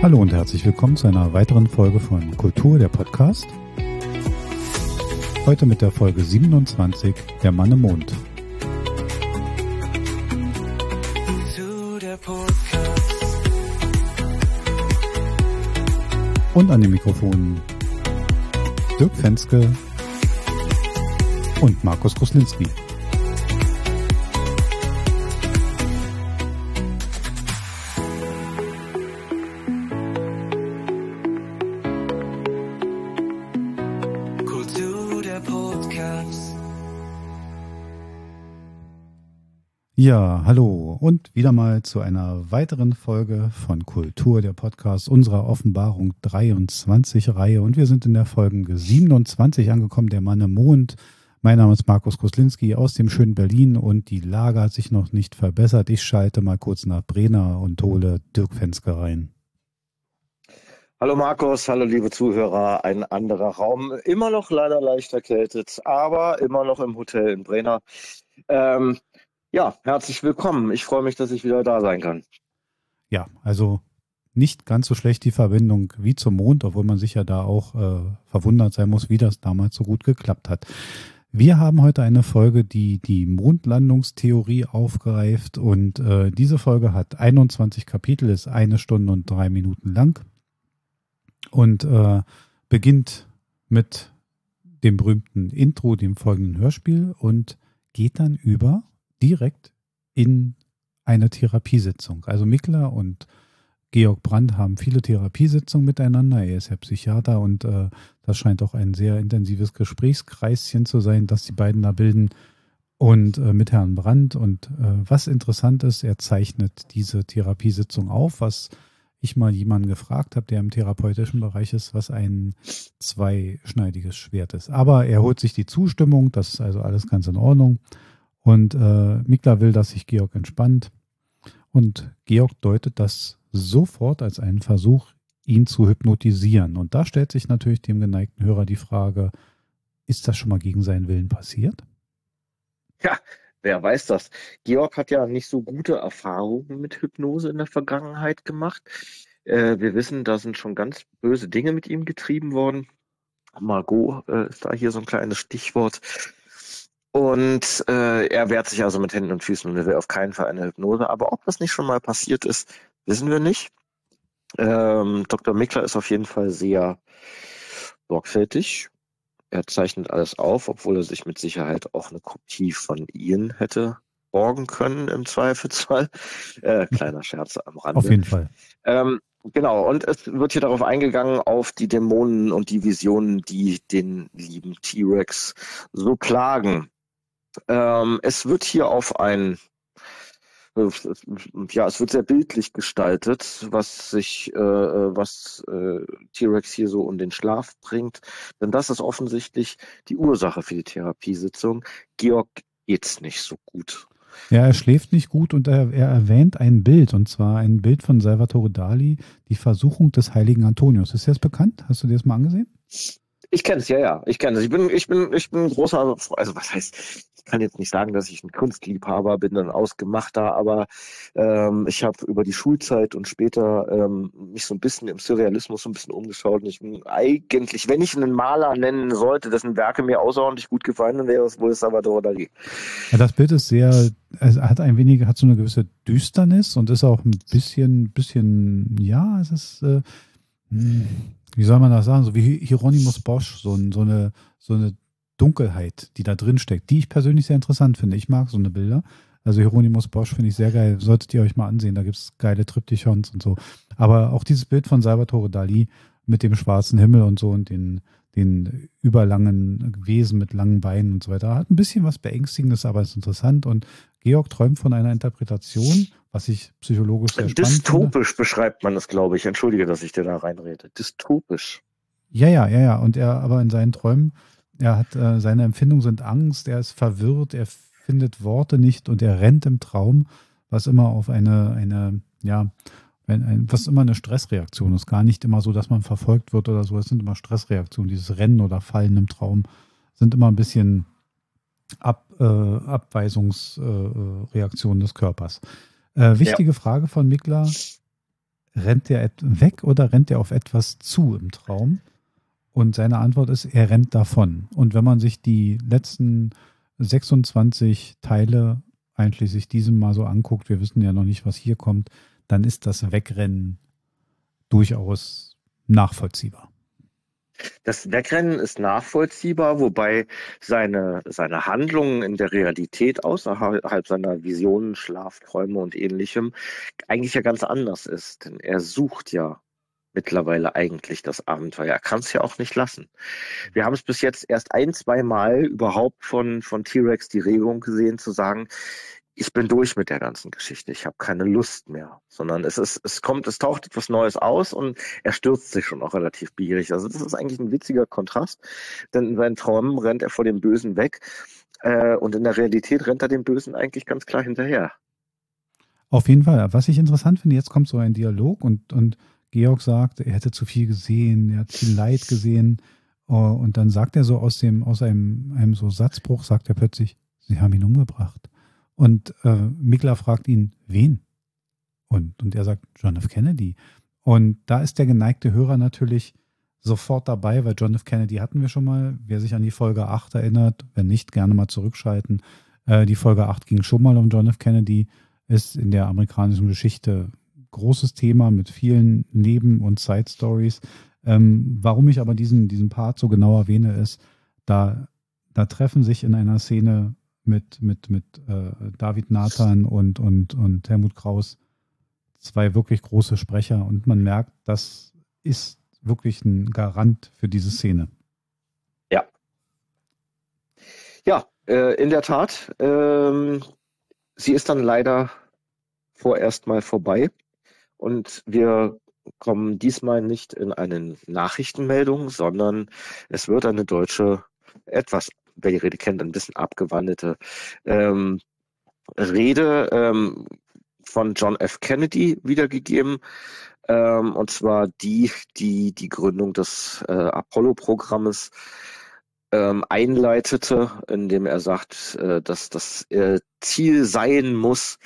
Hallo und herzlich willkommen zu einer weiteren Folge von Kultur, der Podcast. Heute mit der Folge 27, der Mann im Mond. Und an den Mikrofonen Dirk Fenske und Markus Kruslinski. Ja, hallo und wieder mal zu einer weiteren Folge von Kultur, der Podcast, unserer Offenbarung 23 Reihe. Und wir sind in der Folge 27 angekommen, der Mann im Mond. Mein Name ist Markus Kruslinski aus dem schönen Berlin und die Lage hat sich noch nicht verbessert. Ich schalte mal kurz nach Brenner und hole Dirk Fenske rein. Hallo Markus, hallo liebe Zuhörer, ein anderer Raum, immer noch leider leicht erkältet, aber immer noch im Hotel in Brenner. Ja, herzlich willkommen. Ich freue mich, dass ich wieder da sein kann. Ja, also nicht ganz so schlecht die Verbindung wie zum Mond, obwohl man sich ja da auch verwundert sein muss, wie das damals so gut geklappt hat. Wir haben heute eine Folge, die die Mondlandungstheorie aufgreift und diese Folge hat 21 Kapitel, ist 1 Stunde und 3 Minuten lang und beginnt mit dem berühmten Intro, dem folgenden Hörspiel und geht dann über direkt in eine Therapiesitzung. Also Mikla und Georg Brandt haben viele Therapiesitzungen miteinander. Er ist ja Psychiater und das scheint auch ein sehr intensives Gesprächskreischen zu sein, das die beiden da bilden. Und mit Herrn Brandt. Und was interessant ist, er zeichnet diese Therapiesitzung auf, was ich mal jemanden gefragt habe, der im therapeutischen Bereich ist, was ein zweischneidiges Schwert ist. Aber er holt sich die Zustimmung, das ist also alles ganz in Ordnung. Und Mikla will, dass sich Georg entspannt. Und Georg deutet das sofort als einen Versuch, ihn zu hypnotisieren. Und da stellt sich natürlich dem geneigten Hörer die Frage, ist das schon mal gegen seinen Willen passiert? Ja, wer weiß das. Georg hat ja nicht so gute Erfahrungen mit Hypnose in der Vergangenheit gemacht. Wir wissen, da sind schon ganz böse Dinge mit ihm getrieben worden. Margot ist da hier so ein kleines Stichwort. Und er wehrt sich also mit Händen und Füßen und er will auf keinen Fall eine Hypnose. Aber ob das nicht schon mal passiert ist, wissen wir nicht. Dr. Mikla ist auf jeden Fall sehr sorgfältig. Er zeichnet alles auf, obwohl er sich mit Sicherheit auch eine Kopie von Ian hätte borgen können im Zweifelsfall. Kleiner Scherz am Rande. Auf jeden Fall. Genau, und es wird hier darauf eingegangen, auf die Dämonen und die Visionen, die den lieben T-Rex so plagen. Es wird hier auf es wird sehr bildlich gestaltet, was T-Rex hier so um den Schlaf bringt. Denn das ist offensichtlich die Ursache für die Therapiesitzung. Georg geht's nicht so gut. Ja, er schläft nicht gut und er erwähnt ein Bild, und zwar ein Bild von Salvatore Dali, die Versuchung des heiligen Antonius. Ist dir das bekannt? Hast du dir das mal angesehen? Ich kenne es, ja. Ich kenne es. Ich bin ein großer, also was heißt, ich kann jetzt nicht sagen, dass ich ein Kunstliebhaber bin, ein Ausgemachter, aber ich habe über die Schulzeit und später mich so ein bisschen im Surrealismus so ein bisschen umgeschaut. Und ich bin eigentlich, wenn ich einen Maler nennen sollte, dessen Werke mir außerordentlich gut gefallen, dann wäre es wohl Salvatore Dali. Ja, das Bild ist sehr, es hat so eine gewisse Düsternis und ist auch ein bisschen, ja, es ist, wie soll man das sagen, so wie Hieronymus Bosch, so eine Dunkelheit, die da drin steckt, die ich persönlich sehr interessant finde. Ich mag so eine Bilder. Also Hieronymus Bosch finde ich sehr geil. Solltet ihr euch mal ansehen, da gibt es geile Triptychons und so. Aber auch dieses Bild von Salvatore Dali mit dem schwarzen Himmel und so und den überlangen Wesen mit langen Beinen und so weiter, hat ein bisschen was Beängstigendes, aber ist interessant. Und Georg träumt von einer Interpretation, was ich psychologisch sehr spannend finde. Dystopisch beschreibt man das, glaube ich. Entschuldige, dass ich dir da reinrede. Dystopisch. Ja. Und er aber in seinen Träumen, er hat seine Empfindungen sind Angst, er ist verwirrt, er findet Worte nicht und er rennt im Traum, was immer auf was immer eine Stressreaktion ist. Gar nicht immer so, dass man verfolgt wird oder so. Es sind immer Stressreaktionen. Dieses Rennen oder Fallen im Traum sind immer ein bisschen Abweisungsreaktionen des Körpers. Wichtige Frage von Mikla. rennt er weg oder rennt er auf etwas zu im Traum? Und seine Antwort ist, er rennt davon. Und wenn man sich die letzten 26 Teile, einschließlich diesem mal so anguckt, wir wissen ja noch nicht, was hier kommt, dann ist das Wegrennen durchaus nachvollziehbar. Das Wegrennen ist nachvollziehbar, wobei seine Handlungen in der Realität außerhalb seiner Visionen, Schlafträume und ähnlichem eigentlich ja ganz anders ist. Denn er sucht ja mittlerweile eigentlich das Abenteuer. Er kann es ja auch nicht lassen. Wir haben es bis jetzt erst ein, zwei Mal überhaupt von T-Rex die Regung gesehen, zu sagen, ich bin durch mit der ganzen Geschichte, ich habe keine Lust mehr, sondern es taucht etwas Neues aus und er stürzt sich schon auch relativ begierig. Also das ist eigentlich ein witziger Kontrast, denn in seinen Träumen rennt er vor dem Bösen weg und in der Realität rennt er dem Bösen eigentlich ganz klar hinterher. Auf jeden Fall. Was ich interessant finde, jetzt kommt so ein Dialog und Georg sagt, er hätte zu viel gesehen, er hat viel Leid gesehen und dann sagt er so aus einem so Satzbruch, sagt er plötzlich, sie haben ihn umgebracht. Und Mikla fragt ihn, wen? Und er sagt, John F. Kennedy. Und da ist der geneigte Hörer natürlich sofort dabei, weil John F. Kennedy hatten wir schon mal. Wer sich an die Folge 8 erinnert, wenn nicht, gerne mal zurückschalten. Die Folge 8 ging schon mal um John F. Kennedy, ist in der amerikanischen Geschichte großes Thema mit vielen Neben- und Side-Stories. Warum ich aber diesen Part so genau erwähne, ist, da treffen sich in einer Szene mit David Nathan und Helmut Kraus zwei wirklich große Sprecher und man merkt, das ist wirklich ein Garant für diese Szene. Ja. Ja, in der Tat. Sie ist dann leider vorerst mal vorbei und wir kommen diesmal nicht in eine Nachrichtenmeldung, sondern es wird eine deutsche, etwas, wer die Rede kennt, ein bisschen abgewandelte Rede von John F. Kennedy wiedergegeben. Und zwar die Gründung des Apollo-Programmes einleitete, indem er sagt, dass das Ziel sein muss,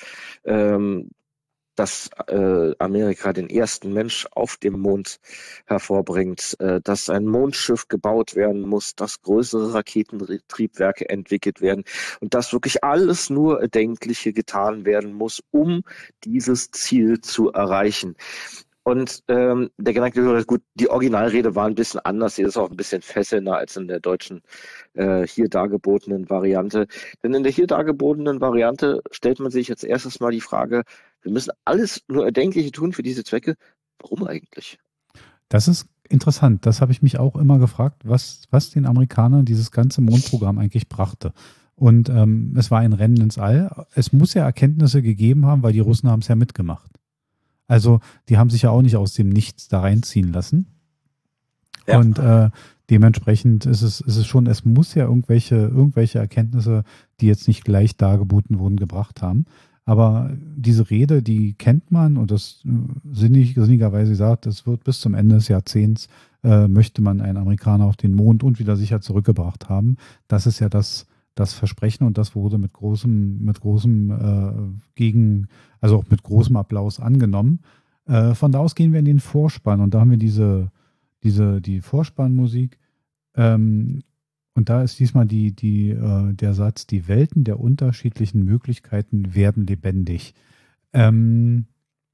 dass Amerika den ersten Mensch auf dem Mond hervorbringt, dass ein Mondschiff gebaut werden muss, dass größere Raketentriebwerke entwickelt werden und dass wirklich alles nur Erdenkliche getan werden muss, um dieses Ziel zu erreichen. Und der geneigte Hörer, gut, die Originalrede war ein bisschen anders, sie ist auch ein bisschen fesselnder als in der deutschen hier dargebotenen Variante. Denn in der hier dargebotenen Variante stellt man sich jetzt erstes mal die Frage, wir müssen alles nur Erdenkliche tun für diese Zwecke. Warum eigentlich? Das ist interessant. Das habe ich mich auch immer gefragt, was den Amerikanern dieses ganze Mondprogramm eigentlich brachte. Und es war ein Rennen ins All. Es muss ja Erkenntnisse gegeben haben, weil die Russen haben es ja mitgemacht. Also die haben sich ja auch nicht aus dem Nichts da reinziehen lassen. Ja. Und dementsprechend ist es schon, es muss ja irgendwelche Erkenntnisse, die jetzt nicht gleich dargeboten wurden, gebracht haben. Aber diese Rede, die kennt man und das sinnigerweise sagt, es wird bis zum Ende des Jahrzehnts, möchte man einen Amerikaner auf den Mond und wieder sicher zurückgebracht haben. Das ist ja das Versprechen und das wurde mit großem also auch mit großem Applaus angenommen. Von da aus gehen wir in den Vorspann und da haben wir die Vorspannmusik. Und da ist diesmal der Satz, die Welten der unterschiedlichen Möglichkeiten werden lebendig. Von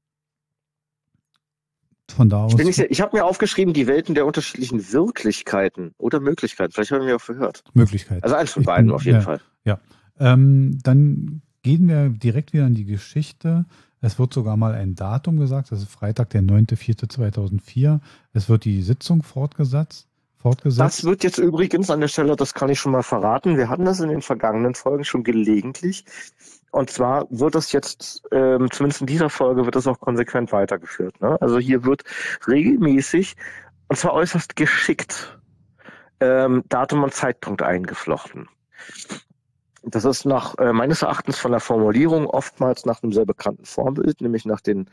da aus. Ich habe mir aufgeschrieben, die Welten der unterschiedlichen Wirklichkeiten oder Möglichkeiten. Vielleicht haben wir auch gehört. Möglichkeiten. Also eins von beiden auf jeden Fall. Ja. Dann gehen wir direkt wieder in die Geschichte. Es wird sogar mal ein Datum gesagt. Das ist Freitag, der 9.4.2004. Es wird die Sitzung fortgesetzt. Das wird jetzt übrigens an der Stelle, das kann ich schon mal verraten, wir hatten das in den vergangenen Folgen schon gelegentlich. Und zwar wird das jetzt, zumindest in dieser Folge, wird das auch konsequent weitergeführt. Ne? Also hier wird regelmäßig, und zwar äußerst geschickt, Datum und Zeitpunkt eingeflochten. Das ist meines Erachtens von der Formulierung oftmals nach einem sehr bekannten Formbild, nämlich nach den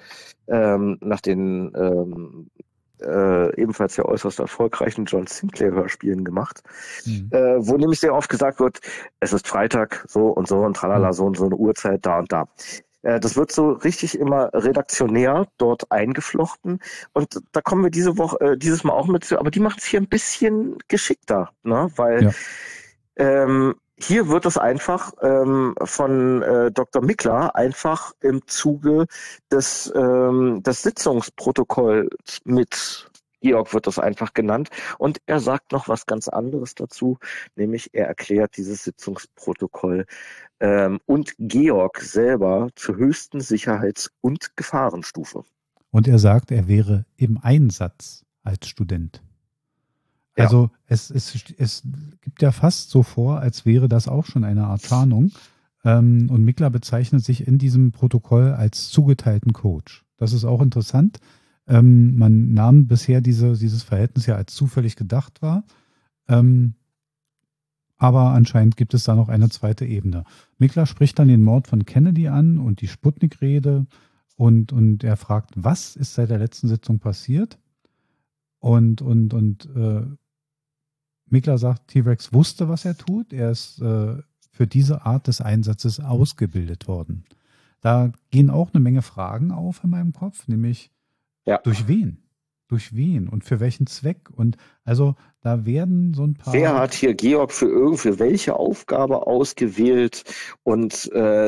ebenfalls ja äußerst erfolgreichen John Sinclair-Hörspielen gemacht, wo nämlich sehr oft gesagt wird, es ist Freitag, so und tralala, so und so eine Uhrzeit, da und da. Das wird so richtig immer redaktionär dort eingeflochten. Und da kommen wir dieses Mal auch mit zu, aber die macht es hier ein bisschen geschickter, ne? Weil Ja. hier wird es einfach von Dr. Mickler einfach im Zuge des Sitzungsprotokolls mit Georg wird das einfach genannt. Und er sagt noch was ganz anderes dazu, nämlich er erklärt dieses Sitzungsprotokoll und Georg selber zur höchsten Sicherheits- und Gefahrenstufe. Und er sagt, er wäre im Einsatz als Student. Ja. Also es gibt ja fast so vor, als wäre das auch schon eine Art Tarnung. Und Mickler bezeichnet sich in diesem Protokoll als zugeteilten Coach. Das ist auch interessant. Man nahm bisher dieses Verhältnis ja als zufällig gedacht wahr. Aber anscheinend gibt es da noch eine zweite Ebene. Mickler spricht dann den Mord von Kennedy an und die Sputnik-Rede und er fragt, was ist seit der letzten Sitzung passiert? Und Mickler sagt, T-Rex wusste, was er tut. Er ist für diese Art des Einsatzes ausgebildet worden. Da gehen auch eine Menge Fragen auf in meinem Kopf, nämlich Ja. durch wen? Durch wen und für welchen Zweck? Und also da werden so ein Wer paar. hat hier Georg für welche Aufgabe ausgewählt und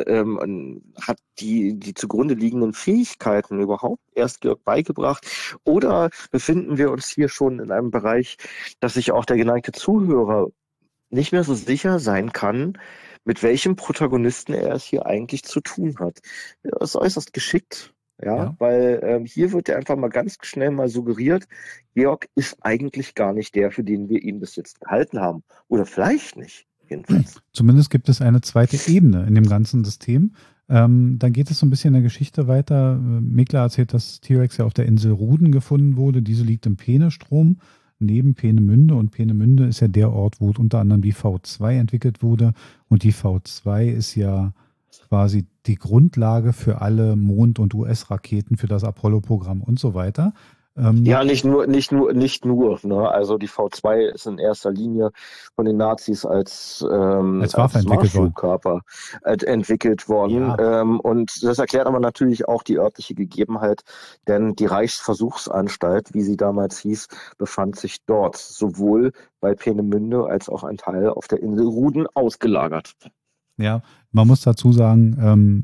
hat die zugrunde liegenden Fähigkeiten überhaupt erst Georg beigebracht? Oder befinden wir uns hier schon in einem Bereich, dass sich auch der geneigte Zuhörer nicht mehr so sicher sein kann, mit welchem Protagonisten er es hier eigentlich zu tun hat? Das ist äußerst geschickt. Ja, Ja. weil hier wird ja einfach mal ganz schnell mal suggeriert, Georg ist eigentlich gar nicht der, für den wir ihn bis jetzt gehalten haben. Oder vielleicht nicht, jedenfalls. Zumindest gibt es eine zweite Ebene in dem ganzen System. Dann geht es so ein bisschen in der Geschichte weiter. Mickler erzählt, dass T-Rex ja auf der Insel Ruden gefunden wurde. Diese liegt im Peenestrom neben Peenemünde. Und Peenemünde ist ja der Ort, wo unter anderem die V2 entwickelt wurde. Und die V2 ist ja quasi die Grundlage für alle Mond- und US-Raketen, für das Apollo-Programm und so weiter. Ja, nicht nur. Ne? Also die V2 ist in erster Linie von den Nazis Als Waffe als entwickelt worden. Marschflugkörper entwickelt worden. Ja. Und das erklärt aber natürlich auch die örtliche Gegebenheit, denn die Reichsversuchsanstalt, wie sie damals hieß, befand sich dort, sowohl bei Peenemünde als auch ein Teil auf der Insel Ruden ausgelagert. Ja, man muss dazu sagen,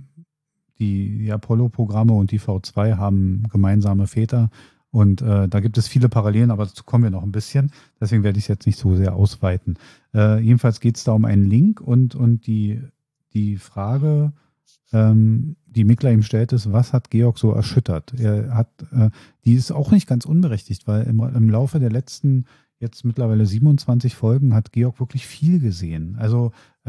die Apollo-Programme und die V2 haben gemeinsame Väter und da gibt es viele Parallelen, aber dazu kommen wir noch ein bisschen. Deswegen werde ich es jetzt nicht so sehr ausweiten. Jedenfalls geht es da um einen Link und die Frage, die Mickler ihm stellt, ist, was hat Georg so erschüttert? Die ist auch nicht ganz unberechtigt, weil im Laufe der letzten jetzt mittlerweile 27 Folgen hat Georg wirklich viel gesehen. Also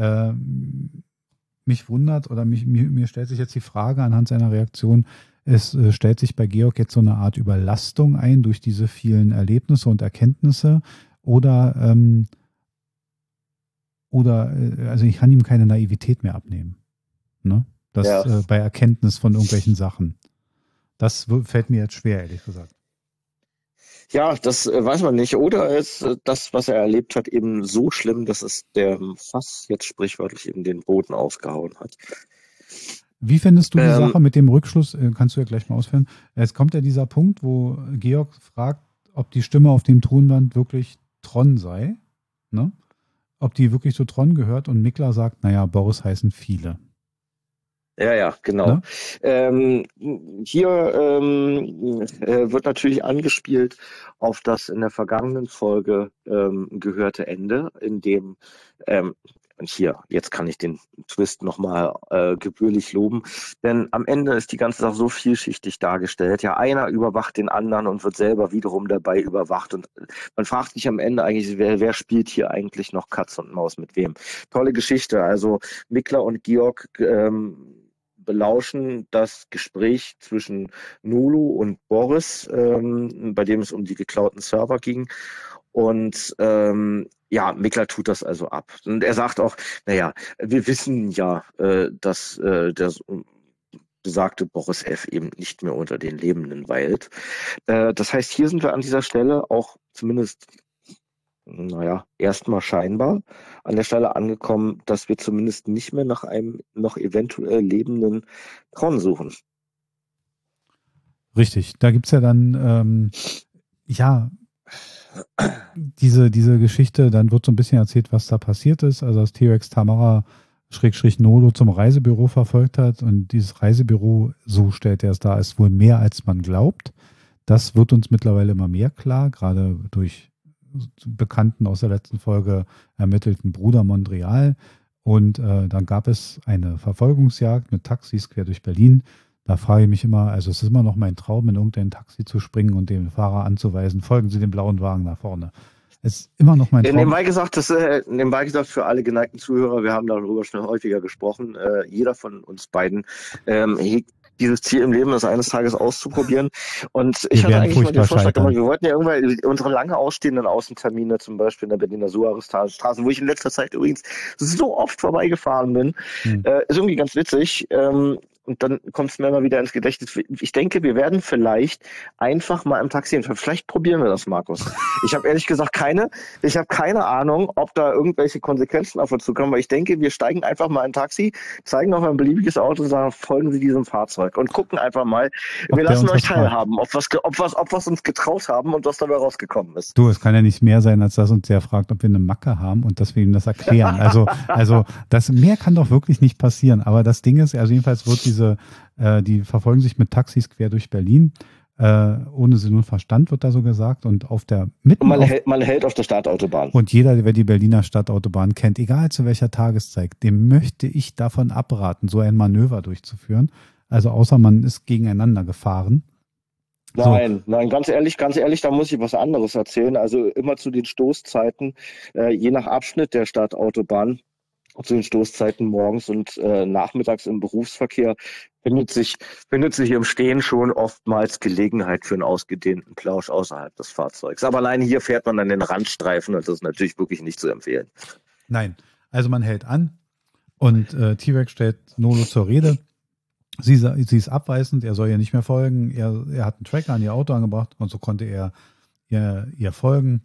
mich wundert oder mir stellt sich jetzt die Frage anhand seiner Reaktion, es stellt sich bei Georg jetzt so eine Art Überlastung ein durch diese vielen Erlebnisse und Erkenntnisse oder also ich kann ihm keine Naivität mehr abnehmen. Ne? Das Ja. bei Erkenntnis von irgendwelchen Sachen. Das fällt mir jetzt schwer, ehrlich gesagt. Ja, das weiß man nicht. Oder ist das, was er erlebt hat, eben so schlimm, dass es der Fass jetzt sprichwörtlich eben den Boden ausgehauen hat. Wie findest du die Ähm, Sache mit dem Rückschluss? Kannst du ja gleich mal ausführen. Es kommt ja dieser Punkt, wo Georg fragt, ob die Stimme auf dem Tonband wirklich Tron sei. Ne? Ob die wirklich zu Tron gehört. Und Mickler sagt, naja, Boris heißen viele. ja, genau. Ne? Hier wird natürlich angespielt auf das in der vergangenen Folge gehörte Ende, in dem und hier, jetzt kann ich den Twist nochmal gebührlich loben, denn am Ende ist die ganze Sache so vielschichtig dargestellt. Ja, einer überwacht den anderen und wird selber wiederum dabei überwacht. Und man fragt sich am Ende eigentlich, wer spielt hier eigentlich noch Katz und Maus mit wem? Tolle Geschichte. Also Mickler und Georg belauschen das Gespräch zwischen Nulu und Boris, bei dem es um die geklauten Server ging. Und ja, Mickler tut das also ab. Und er sagt auch, naja, wir wissen ja, dass der besagte Boris F. eben nicht mehr unter den Lebenden weilt. Das heißt, hier sind wir an dieser Stelle auch zumindest naja, erstmal scheinbar an der Stelle angekommen, dass wir zumindest nicht mehr nach einem noch eventuell lebenden Tron suchen. Richtig, da gibt's ja dann, ja, diese Geschichte, dann wird so ein bisschen erzählt, was da passiert ist. Also, dass T-Rex Tamara Schrägstrich Nolo zum Reisebüro verfolgt hat und dieses Reisebüro, so stellt er es dar, ist wohl mehr, als man glaubt. Das wird uns mittlerweile immer mehr klar, gerade durch Bekannten aus der letzten Folge ermittelten Bruder Montreal. Und dann gab es eine Verfolgungsjagd mit Taxis quer durch Berlin. Da frage ich mich immer, also es ist immer noch mein Traum, in irgendein Taxi zu springen und dem Fahrer anzuweisen, folgen Sie dem blauen Wagen nach vorne. Es ist immer noch mein Traum. Nebenbei gesagt, für alle geneigten Zuhörer, wir haben darüber schon häufiger gesprochen, jeder von uns beiden hegt dieses Ziel im Leben, das eines Tages auszuprobieren. Und ich hatte eigentlich mal den Vorschlag gemacht, wir wollten ja irgendwann unsere lange ausstehenden Außentermine, zum Beispiel in der Berliner Suarezstraße, wo ich in letzter Zeit übrigens so oft vorbeigefahren bin, ist irgendwie ganz witzig. Und dann kommt es mir immer wieder ins Gedächtnis. Ich denke, wir werden vielleicht einfach mal im Taxi hinfahren. Vielleicht probieren wir das, Markus. Ich habe ehrlich gesagt keine Ahnung, ob da irgendwelche Konsequenzen auf uns zukommen, weil ich denke, wir steigen einfach mal in ein Taxi, zeigen auf ein beliebiges Auto und sagen, folgen Sie diesem Fahrzeug und gucken einfach mal. Wir lassen euch teilhaben, ob wir uns getraut haben und was dabei rausgekommen ist. Du, es kann ja nicht mehr sein, als dass uns der fragt, ob wir eine Macke haben und dass wir ihm das erklären. Also das mehr kann doch wirklich nicht passieren. Aber das Ding ist, also jedenfalls wird die verfolgen sich mit Taxis quer durch Berlin. Ohne Sinn und Verstand wird da so gesagt. Und auf der man hält auf der Stadtautobahn. Und jeder, der die Berliner Stadtautobahn kennt, egal zu welcher Tageszeit, dem möchte ich davon abraten, so ein Manöver durchzuführen. Also außer man ist gegeneinander gefahren. Nein, ganz ehrlich, da muss ich was anderes erzählen. Also immer zu den Stoßzeiten, je nach Abschnitt der Stadtautobahn, zu den Stoßzeiten morgens und nachmittags im Berufsverkehr findet sich im Stehen schon oftmals Gelegenheit für einen ausgedehnten Plausch außerhalb des Fahrzeugs. Aber alleine hier fährt man an den Randstreifen und das ist natürlich wirklich nicht zu empfehlen. Nein, also man hält an und T-Rex stellt Nolo zur Rede. Sie ist abweisend, er soll ihr nicht mehr folgen. Er hat einen Tracker an ihr Auto angebracht und so konnte er ihr folgen.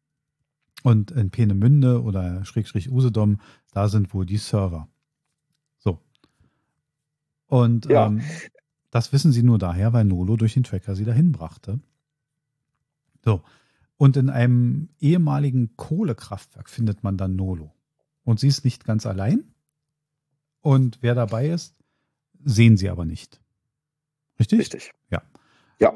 Und in Peenemünde oder Schrägstrich Usedom, da sind wohl die Server. So. Und das wissen sie nur daher, weil Nolo durch den Tracker sie dahin brachte. So. Und in einem ehemaligen Kohlekraftwerk findet man dann Nolo. Und sie ist nicht ganz allein. Und wer dabei ist, sehen sie aber nicht. Richtig? Richtig. Ja.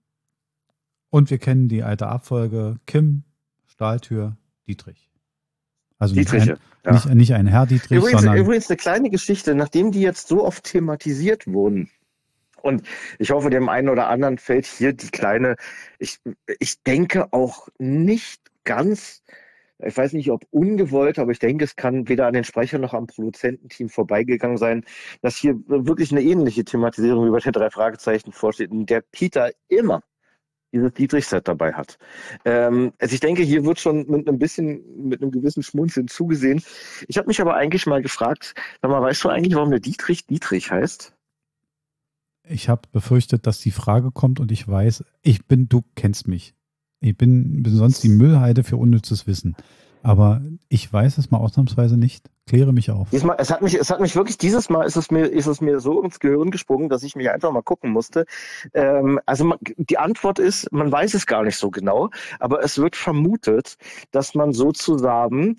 Und wir kennen die alte Abfolge: Kim, Stahltür, Dietrich. Also nicht ein Herr Dietrich, sondern... Übrigens eine kleine Geschichte, nachdem die jetzt so oft thematisiert wurden. Und ich hoffe, dem einen oder anderen fällt hier die kleine, ich denke auch nicht ganz... Ich weiß nicht, ob ungewollt, aber ich denke, es kann weder an den Sprecher noch am Produzententeam vorbeigegangen sein, dass hier wirklich eine ähnliche Thematisierung wie bei den 3 Fragezeichen vorsteht, in der Peter immer dieses Dietrich-Set dabei hat. Also ich denke, hier wird schon mit einem gewissen Schmunzeln zugesehen. Ich habe mich aber eigentlich mal gefragt, sag mal, weißt du eigentlich, warum der Dietrich heißt? Ich habe befürchtet, dass die Frage kommt und ich weiß, du kennst mich. Ich bin sonst die Müllhalde für unnützes Wissen. Aber ich weiß es mal ausnahmsweise nicht. Kläre mich auf. Es hat mich wirklich, dieses Mal ist es mir so ins Gehirn gesprungen, dass ich mich einfach mal gucken musste. Die Antwort ist, man weiß es gar nicht so genau, aber es wird vermutet, dass man sozusagen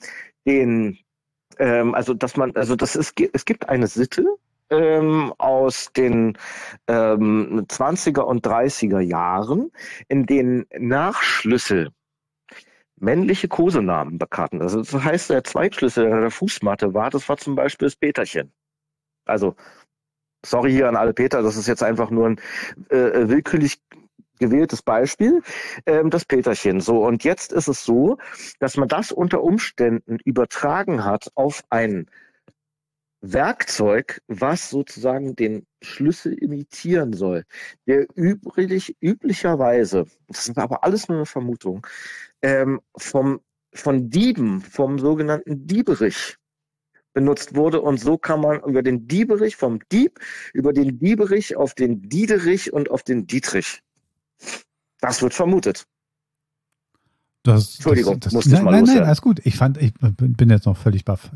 es gibt eine Sitte, aus den 20er und 30er Jahren, in denen Nachschlüssel männliche Kosenamen bekannten. Also das heißt, der Zweitschlüssel der Fußmatte das war zum Beispiel das Peterchen. Also, sorry hier an alle Peter, das ist jetzt einfach nur ein willkürlich gewähltes Beispiel, das Peterchen. So, und jetzt ist es so, dass man das unter Umständen übertragen hat auf ein Werkzeug, was sozusagen den Schlüssel imitieren soll, der üblicherweise, das ist aber alles nur eine Vermutung, von Dieben, vom sogenannten Dieberich benutzt wurde, und so kann man über den Dieberich, vom Dieb, über den Dieberich auf den Diederich und auf den Dietrich. Das wird vermutet. Entschuldigung, musste ich mal nein, loswerden. alles gut. Ich bin jetzt noch völlig baff.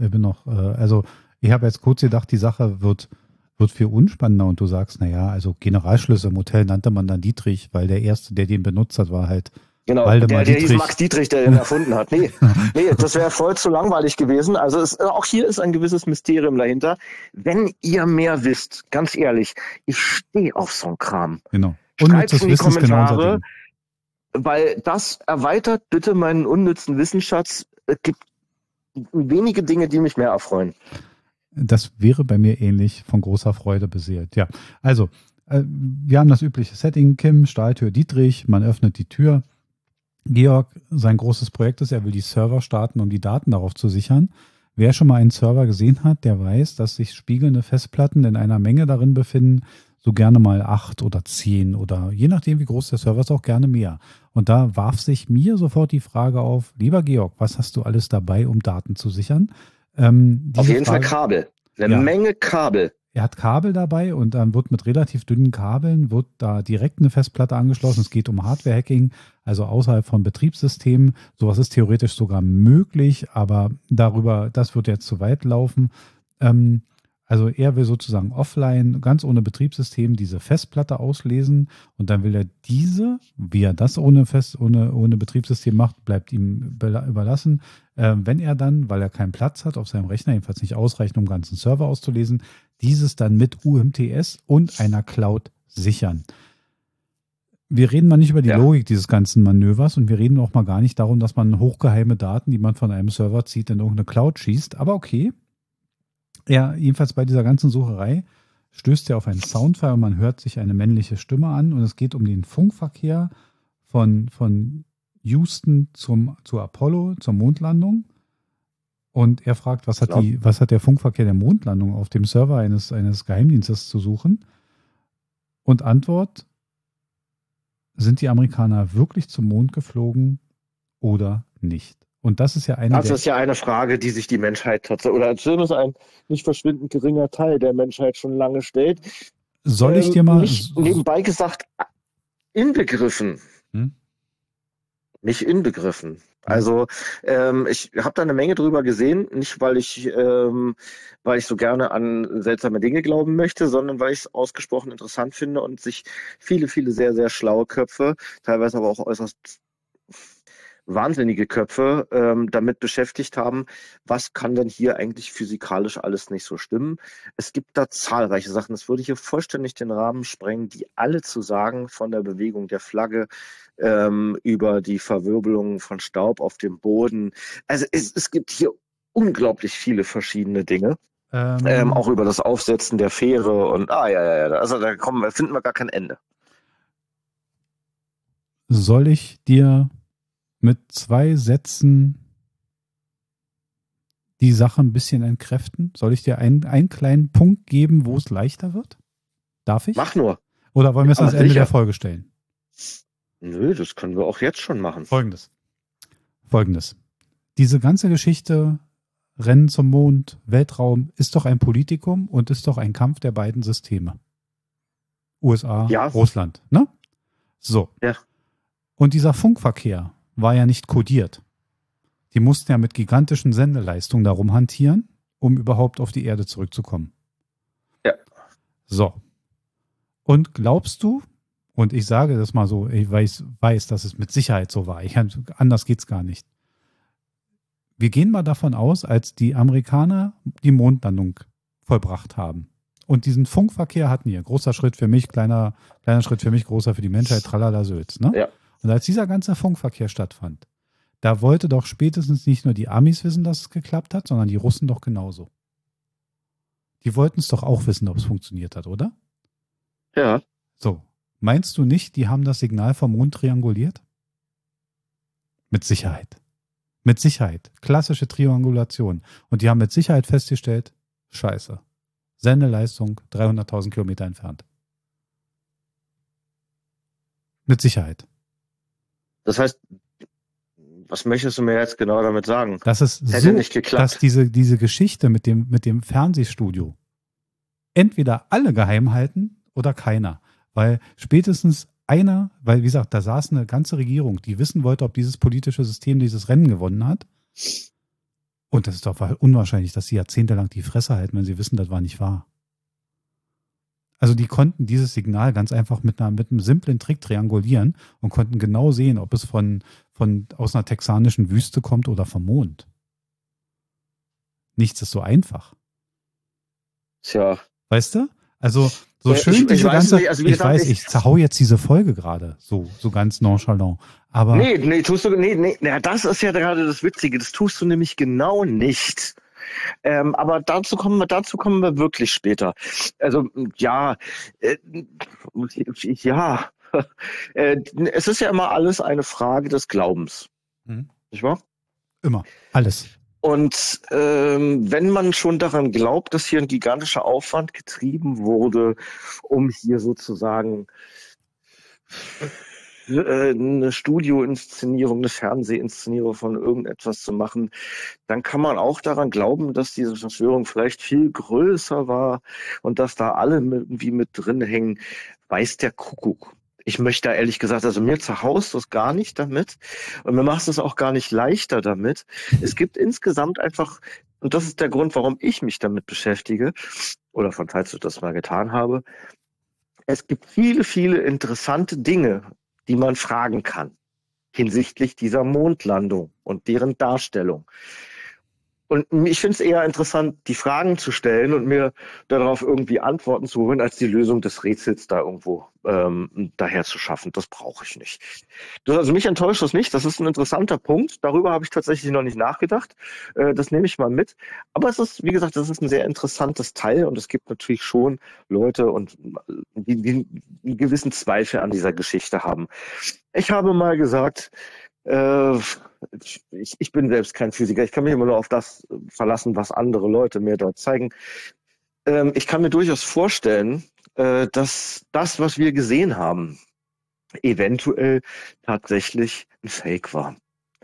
Ich habe jetzt kurz gedacht, die Sache wird viel unspannender und du sagst, naja, also Generalschlüssel im Hotel nannte man dann Dietrich, weil der Erste, der den benutzt hat, war halt Genau, Waldemar der Dietrich. hieß Max Dietrich, der den erfunden hat. Nee, das wäre voll zu langweilig gewesen. Also auch hier ist ein gewisses Mysterium dahinter. Wenn ihr mehr wisst, ganz ehrlich, ich stehe auf so einen Kram. Genau. Schreibt in die Kommentare, Ding. Weil das erweitert bitte meinen unnützen Wissensschatz. Es gibt wenige Dinge, die mich mehr erfreuen. Das wäre bei mir ähnlich, von großer Freude beseelt. Ja, also wir haben das übliche Setting, Kim, Stahltür, Dietrich, man öffnet die Tür. Georg, sein großes Projekt ist, er will die Server starten, um die Daten darauf zu sichern. Wer schon mal einen Server gesehen hat, der weiß, dass sich spiegelnde Festplatten in einer Menge darin befinden, so gerne mal 8 oder 10 oder je nachdem, wie groß der Server ist, auch gerne mehr. Und da warf sich mir sofort die Frage auf, lieber Georg, was hast du alles dabei, um Daten zu sichern? Auf jeden Fall Kabel. Eine Menge Kabel. Er hat Kabel dabei und dann wird mit relativ dünnen Kabeln wird da direkt eine Festplatte angeschlossen. Es geht um Hardware-Hacking, also außerhalb von Betriebssystemen. Sowas ist theoretisch sogar möglich, aber das wird jetzt zu weit laufen. Also er will sozusagen offline, ganz ohne Betriebssystem, diese Festplatte auslesen und dann will er diese, wie er das ohne Betriebssystem macht, bleibt ihm überlassen. Wenn er dann, weil er keinen Platz hat auf seinem Rechner, jedenfalls nicht ausreichend, um ganzen Server auszulesen, dieses dann mit UMTS und einer Cloud sichern. Wir reden mal nicht über die Logik dieses ganzen Manövers und wir reden auch mal gar nicht darum, dass man hochgeheime Daten, die man von einem Server zieht, in irgendeine Cloud schießt, aber okay. Ja, jedenfalls bei dieser ganzen Sucherei stößt er auf einen Soundfile und man hört sich eine männliche Stimme an und es geht um den Funkverkehr von Houston zu Apollo, zur Mondlandung. Und er fragt, was hat der Funkverkehr der Mondlandung auf dem Server eines Geheimdienstes zu suchen? Und Antwort, sind die Amerikaner wirklich zum Mond geflogen oder nicht? Und das ist ja eine Frage, die sich die Menschheit oder zumindest ein nicht verschwindend geringer Teil der Menschheit schon lange stellt. Soll ich dir mal... Nebenbei gesagt, inbegriffen. Nicht inbegriffen. Also ich habe da eine Menge drüber gesehen, nicht weil ich so gerne an seltsame Dinge glauben möchte, sondern weil ich es ausgesprochen interessant finde und sich viele, viele sehr, sehr schlaue Köpfe, teilweise aber auch äußerst wahnsinnige Köpfe damit beschäftigt haben, was kann denn hier eigentlich physikalisch alles nicht so stimmen. Es gibt da zahlreiche Sachen, das würde hier vollständig den Rahmen sprengen, die alle zu sagen, von der Bewegung der Flagge über die Verwirbelung von Staub auf dem Boden. Also es gibt hier unglaublich viele verschiedene Dinge. Auch über das Aufsetzen der Fähre und also finden wir gar kein Ende. Soll ich dir mit 2 Sätzen die Sache ein bisschen entkräften? Soll ich dir einen kleinen Punkt geben, wo es leichter wird? Darf ich? Mach nur. Oder wollen wir es ans Ende der Folge stellen? Nö, das können wir auch jetzt schon machen. Folgendes. Diese ganze Geschichte, Rennen zum Mond, Weltraum, ist doch ein Politikum und ist doch ein Kampf der beiden Systeme. USA, Russland, ne? So. Ja. Und dieser Funkverkehr war ja nicht kodiert. Die mussten ja mit gigantischen Sendeleistungen darum hantieren, um überhaupt auf die Erde zurückzukommen. Ja. So. Und glaubst du, und ich sage das mal so, ich weiß, dass es mit Sicherheit so war. Anders geht's gar nicht. Wir gehen mal davon aus, als die Amerikaner die Mondlandung vollbracht haben und diesen Funkverkehr hatten hier, großer Schritt für mich, kleiner Schritt für mich, großer für die Menschheit, tralala Sülz, ne? Ja. Und als dieser ganze Funkverkehr stattfand, da wollte doch spätestens nicht nur die Amis wissen, dass es geklappt hat, sondern die Russen doch genauso. Die wollten es doch auch wissen, ob es funktioniert hat, oder? Ja. So. Meinst du nicht, die haben das Signal vom Mond trianguliert? Mit Sicherheit. Mit Sicherheit. Klassische Triangulation. Und die haben mit Sicherheit festgestellt, scheiße. Sendeleistung 300.000 Kilometer entfernt. Mit Sicherheit. Das heißt, was möchtest du mir jetzt genau damit sagen? Das ist so, dass diese Geschichte mit dem Fernsehstudio entweder alle geheim halten oder keiner. Weil spätestens einer, weil wie gesagt, da saß eine ganze Regierung, die wissen wollte, ob dieses politische System dieses Rennen gewonnen hat. Und das ist doch unwahrscheinlich, dass sie jahrzehntelang die Fresse halten, wenn sie wissen, das war nicht wahr. Also die konnten dieses Signal ganz einfach mit einem simplen Trick triangulieren und konnten genau sehen, ob es aus einer texanischen Wüste kommt oder vom Mond. Nichts ist so einfach. Tja. Weißt du? Also so schön diese ganze, ich zerhau jetzt diese Folge gerade, so ganz nonchalant. Aber nee, tust du, nee, das ist ja gerade das Witzige, das tust du nämlich genau nicht. Aber dazu kommen wir wirklich später. Also, ja, es ist ja immer alles eine Frage des Glaubens. Nicht wahr? Immer, alles. Und wenn man schon daran glaubt, dass hier ein gigantischer Aufwand getrieben wurde, um hier sozusagen eine Studioinszenierung, eine Fernsehinszenierung von irgendetwas zu machen, dann kann man auch daran glauben, dass diese Verschwörung vielleicht viel größer war und dass da alle irgendwie mit drin hängen, weiß der Kuckuck. Ich möchte da ehrlich gesagt, also mir zerhaust das gar nicht damit und mir macht es auch gar nicht leichter damit. Es gibt insgesamt einfach, und das ist der Grund, warum ich mich damit beschäftige oder von Teil zu das mal getan habe, es gibt viele, viele interessante Dinge, die man fragen kann hinsichtlich dieser Mondlandung und deren Darstellung. Und ich finde es eher interessant, die Fragen zu stellen und mir darauf irgendwie Antworten zu holen, als die Lösung des Rätsels da irgendwo daher zu schaffen. Das brauche ich nicht. Also mich enttäuscht das nicht. Das ist ein interessanter Punkt. Darüber habe ich tatsächlich noch nicht nachgedacht. Das nehme ich mal mit. Aber es ist, wie gesagt, das ist ein sehr interessantes Teil und es gibt natürlich schon Leute, die einen gewissen Zweifel an dieser Geschichte haben. Ich habe mal gesagt, ich bin selbst kein Physiker. Ich kann mich immer nur auf das verlassen, was andere Leute mir dort zeigen. Ich kann mir durchaus vorstellen, dass das, was wir gesehen haben, eventuell tatsächlich ein Fake war.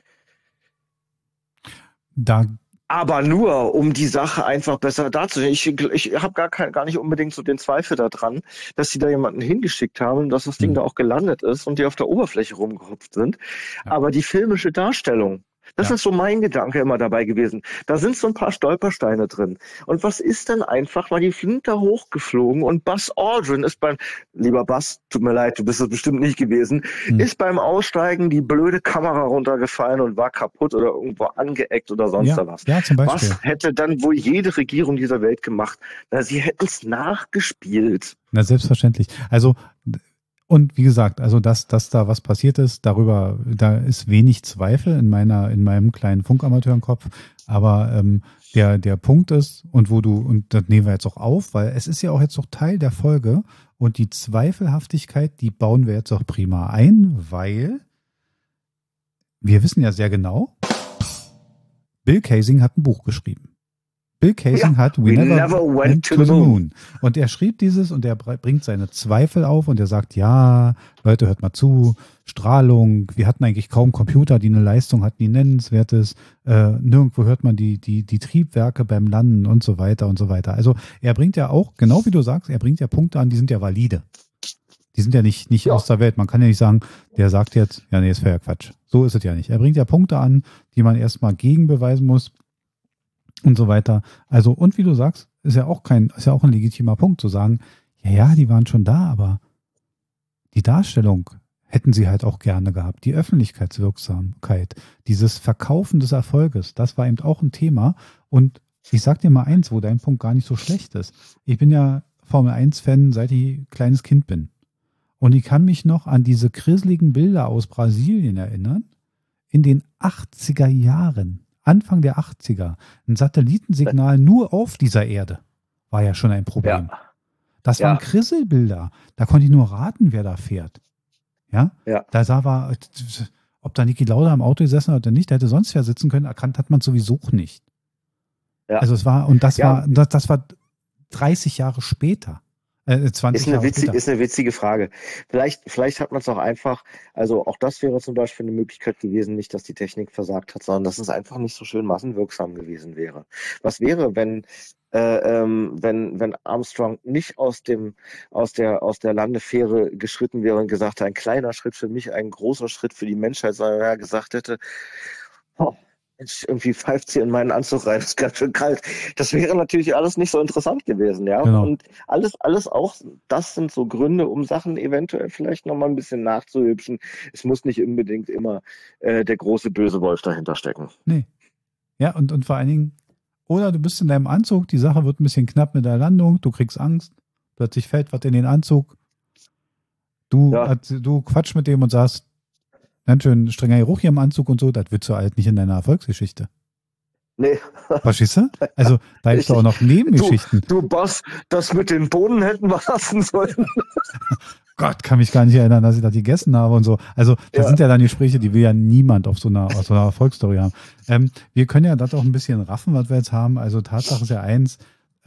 Aber nur, um die Sache einfach besser darzustellen. Ich habe gar nicht unbedingt so den Zweifel daran, dass sie da jemanden hingeschickt haben, dass das Ding da auch gelandet ist und die auf der Oberfläche rumgehupft sind. Ja. Aber die filmische Darstellung, das ist so mein Gedanke immer dabei gewesen. Da sind so ein paar Stolpersteine drin. Und was ist denn einfach, weil die sind da hochgeflogen und Buzz Aldrin ist lieber Buzz, tut mir leid, du bist es bestimmt nicht gewesen, ist beim Aussteigen die blöde Kamera runtergefallen und war kaputt oder irgendwo angeeckt oder sonst was. Ja, zum Beispiel. Was hätte dann wohl jede Regierung dieser Welt gemacht? Na, sie hätten es nachgespielt. Na, selbstverständlich. Also, und wie gesagt, also dass da was passiert ist, da ist wenig Zweifel in meinem kleinen Funkamateurkopf. Aber der Punkt ist, und das nehmen wir jetzt auch auf, weil es ist ja auch jetzt auch Teil der Folge und die Zweifelhaftigkeit, die bauen wir jetzt auch prima ein, weil wir wissen ja sehr genau, Bill Kaysing hat ein Buch geschrieben. Bill Kaysing hat We Never Went to the Moon. Und er schrieb dieses und er bringt seine Zweifel auf und er sagt, ja, Leute, hört mal zu, Strahlung, wir hatten eigentlich kaum Computer, die eine Leistung hatten, die nennenswert ist, nirgendwo hört man die Triebwerke beim Landen und so weiter und so weiter. Also er bringt ja auch, genau wie du sagst, er bringt ja Punkte an, die sind ja valide. Die sind ja nicht aus der Welt. Man kann ja nicht sagen, der sagt jetzt, ja nee, ist ja Quatsch. So ist es ja nicht. Er bringt ja Punkte an, die man erstmal gegenbeweisen muss. Und so weiter. Also, und wie du sagst, ist ja auch ein legitimer Punkt zu sagen, ja, die waren schon da, aber die Darstellung hätten sie halt auch gerne gehabt. Die Öffentlichkeitswirksamkeit, dieses Verkaufen des Erfolges, das war eben auch ein Thema. Und ich sag dir mal eins, wo dein Punkt gar nicht so schlecht ist. Ich bin ja Formel-1-Fan, seit ich kleines Kind bin. Und ich kann mich noch an diese grisseligen Bilder aus Brasilien erinnern, in den 80er Jahren. Anfang der 80er, ein Satellitensignal nur auf dieser Erde war ja schon ein Problem. Ja. Das waren Krisselbilder. Da konnte ich nur raten, wer da fährt. Ja? Da war, ob da Niki Lauda im Auto gesessen hat oder nicht, der hätte sonst wer sitzen können, erkannt hat man sowieso nicht. Ja. Also das war 30 Jahre später. 20 Jahre später. Ist eine witzige Frage. Vielleicht hat man es auch einfach, also auch das wäre zum Beispiel eine Möglichkeit gewesen, nicht, dass die Technik versagt hat, sondern dass es einfach nicht so schön massenwirksam gewesen wäre. Was wäre, wenn Armstrong nicht aus der Landefähre geschritten wäre und gesagt hat, ein kleiner Schritt für mich, ein großer Schritt für die Menschheit, sondern er gesagt hätte, oh, Mensch, irgendwie pfeift sie in meinen Anzug rein, ist ganz schön kalt. Das wäre natürlich alles nicht so interessant gewesen, ja. Genau. Und alles auch, das sind so Gründe, um Sachen eventuell vielleicht nochmal ein bisschen nachzuhübschen. Es muss nicht unbedingt immer der große böse Wolf dahinter stecken. Nee. Ja, und vor allen Dingen, oder du bist in deinem Anzug, die Sache wird ein bisschen knapp mit der Landung, du kriegst Angst, plötzlich fällt was in den Anzug, du quatsch mit dem und sagst, ganz schön strenger Geruch hier im Anzug und so, das wird so alt nicht in deiner Erfolgsgeschichte. Nee. Verstehst du? Also da gibt es auch noch Nebengeschichten. Du Boss, das mit den Bohnen hätten wir lassen sollen. Gott, kann mich gar nicht erinnern, dass ich das gegessen habe und so. Also das sind ja dann Gespräche, die will ja niemand auf so einer Erfolgsstory haben. Wir können ja das auch ein bisschen raffen, was wir jetzt haben. Also Tatsache ist ja eins,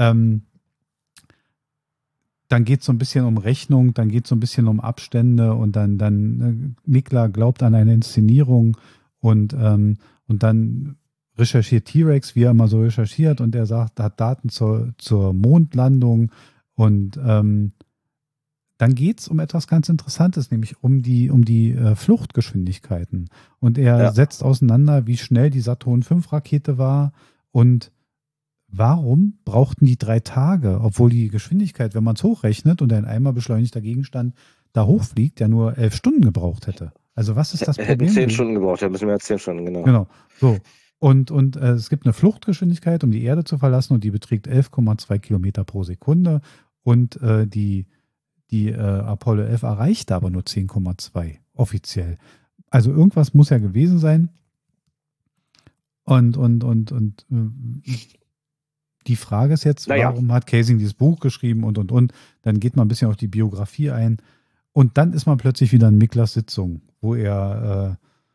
dann geht es so ein bisschen um Rechnung, dann geht es so ein bisschen um Abstände und dann Mikla glaubt an eine Inszenierung und dann recherchiert T-Rex, wie er immer so recherchiert und er sagt, hat Daten zur Mondlandung und dann geht es um etwas ganz Interessantes, nämlich um die Fluchtgeschwindigkeiten. Und er setzt auseinander, wie schnell die Saturn-V-Rakete war und warum brauchten die 3 Tage, obwohl die Geschwindigkeit, wenn man es hochrechnet und ein einmal beschleunigter Gegenstand da hochfliegt, ja nur 11 Stunden gebraucht hätte. Also was ist das Problem? Hätten 10 Stunden gebraucht, ja, müssen wir jetzt 10 Stunden, genau. Genau, so. Und es gibt eine Fluchtgeschwindigkeit, um die Erde zu verlassen und die beträgt 11,2 Kilometer pro Sekunde und die Apollo 11 erreichte aber nur 10,2 offiziell. Also irgendwas muss ja gewesen sein. Und die Frage ist jetzt, warum hat Kaysing dieses Buch geschrieben und. Dann geht man ein bisschen auf die Biografie ein. Und dann ist man plötzlich wieder in Miklas Sitzung, wo er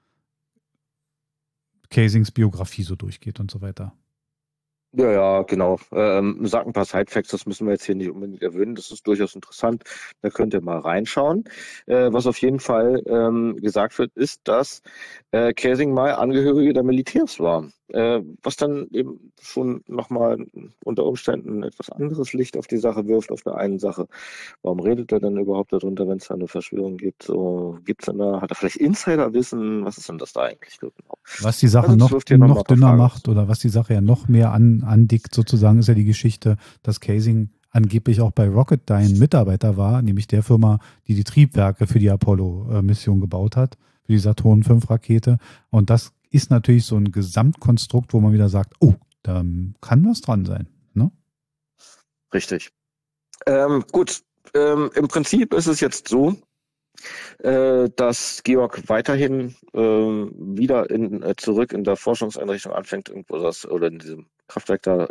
Kaysings Biografie so durchgeht und so weiter. Ja, genau. Sag ein paar Sidefacts, das müssen wir jetzt hier nicht unbedingt erwähnen. Das ist durchaus interessant. Da könnt ihr mal reinschauen. Was auf jeden Fall gesagt wird, ist, dass Kaysing mal Angehörige der Militärs war. Was dann eben schon nochmal unter Umständen ein etwas anderes Licht auf die Sache wirft, auf der einen Sache. Warum redet er denn überhaupt darunter, wenn es da eine Verschwörung gibt? So, gibt's denn da, hat er vielleicht Insiderwissen? Was ist denn das da eigentlich genau? Was die Sache noch dünner macht oder was die Sache ja noch mehr andickt sozusagen, ist ja die Geschichte, dass Kaysing angeblich auch bei Rocketdyne Mitarbeiter war, nämlich der Firma, die Triebwerke für die Apollo-Mission gebaut hat, für die Saturn-V-Rakete. Und das ist natürlich so ein Gesamtkonstrukt, wo man wieder sagt, oh, da kann was dran sein. Ne? Richtig. Gut, im Prinzip ist es jetzt so, dass Georg weiterhin wieder zurück in der Forschungseinrichtung anfängt, irgendwo das, oder in diesem Kraftwerk da,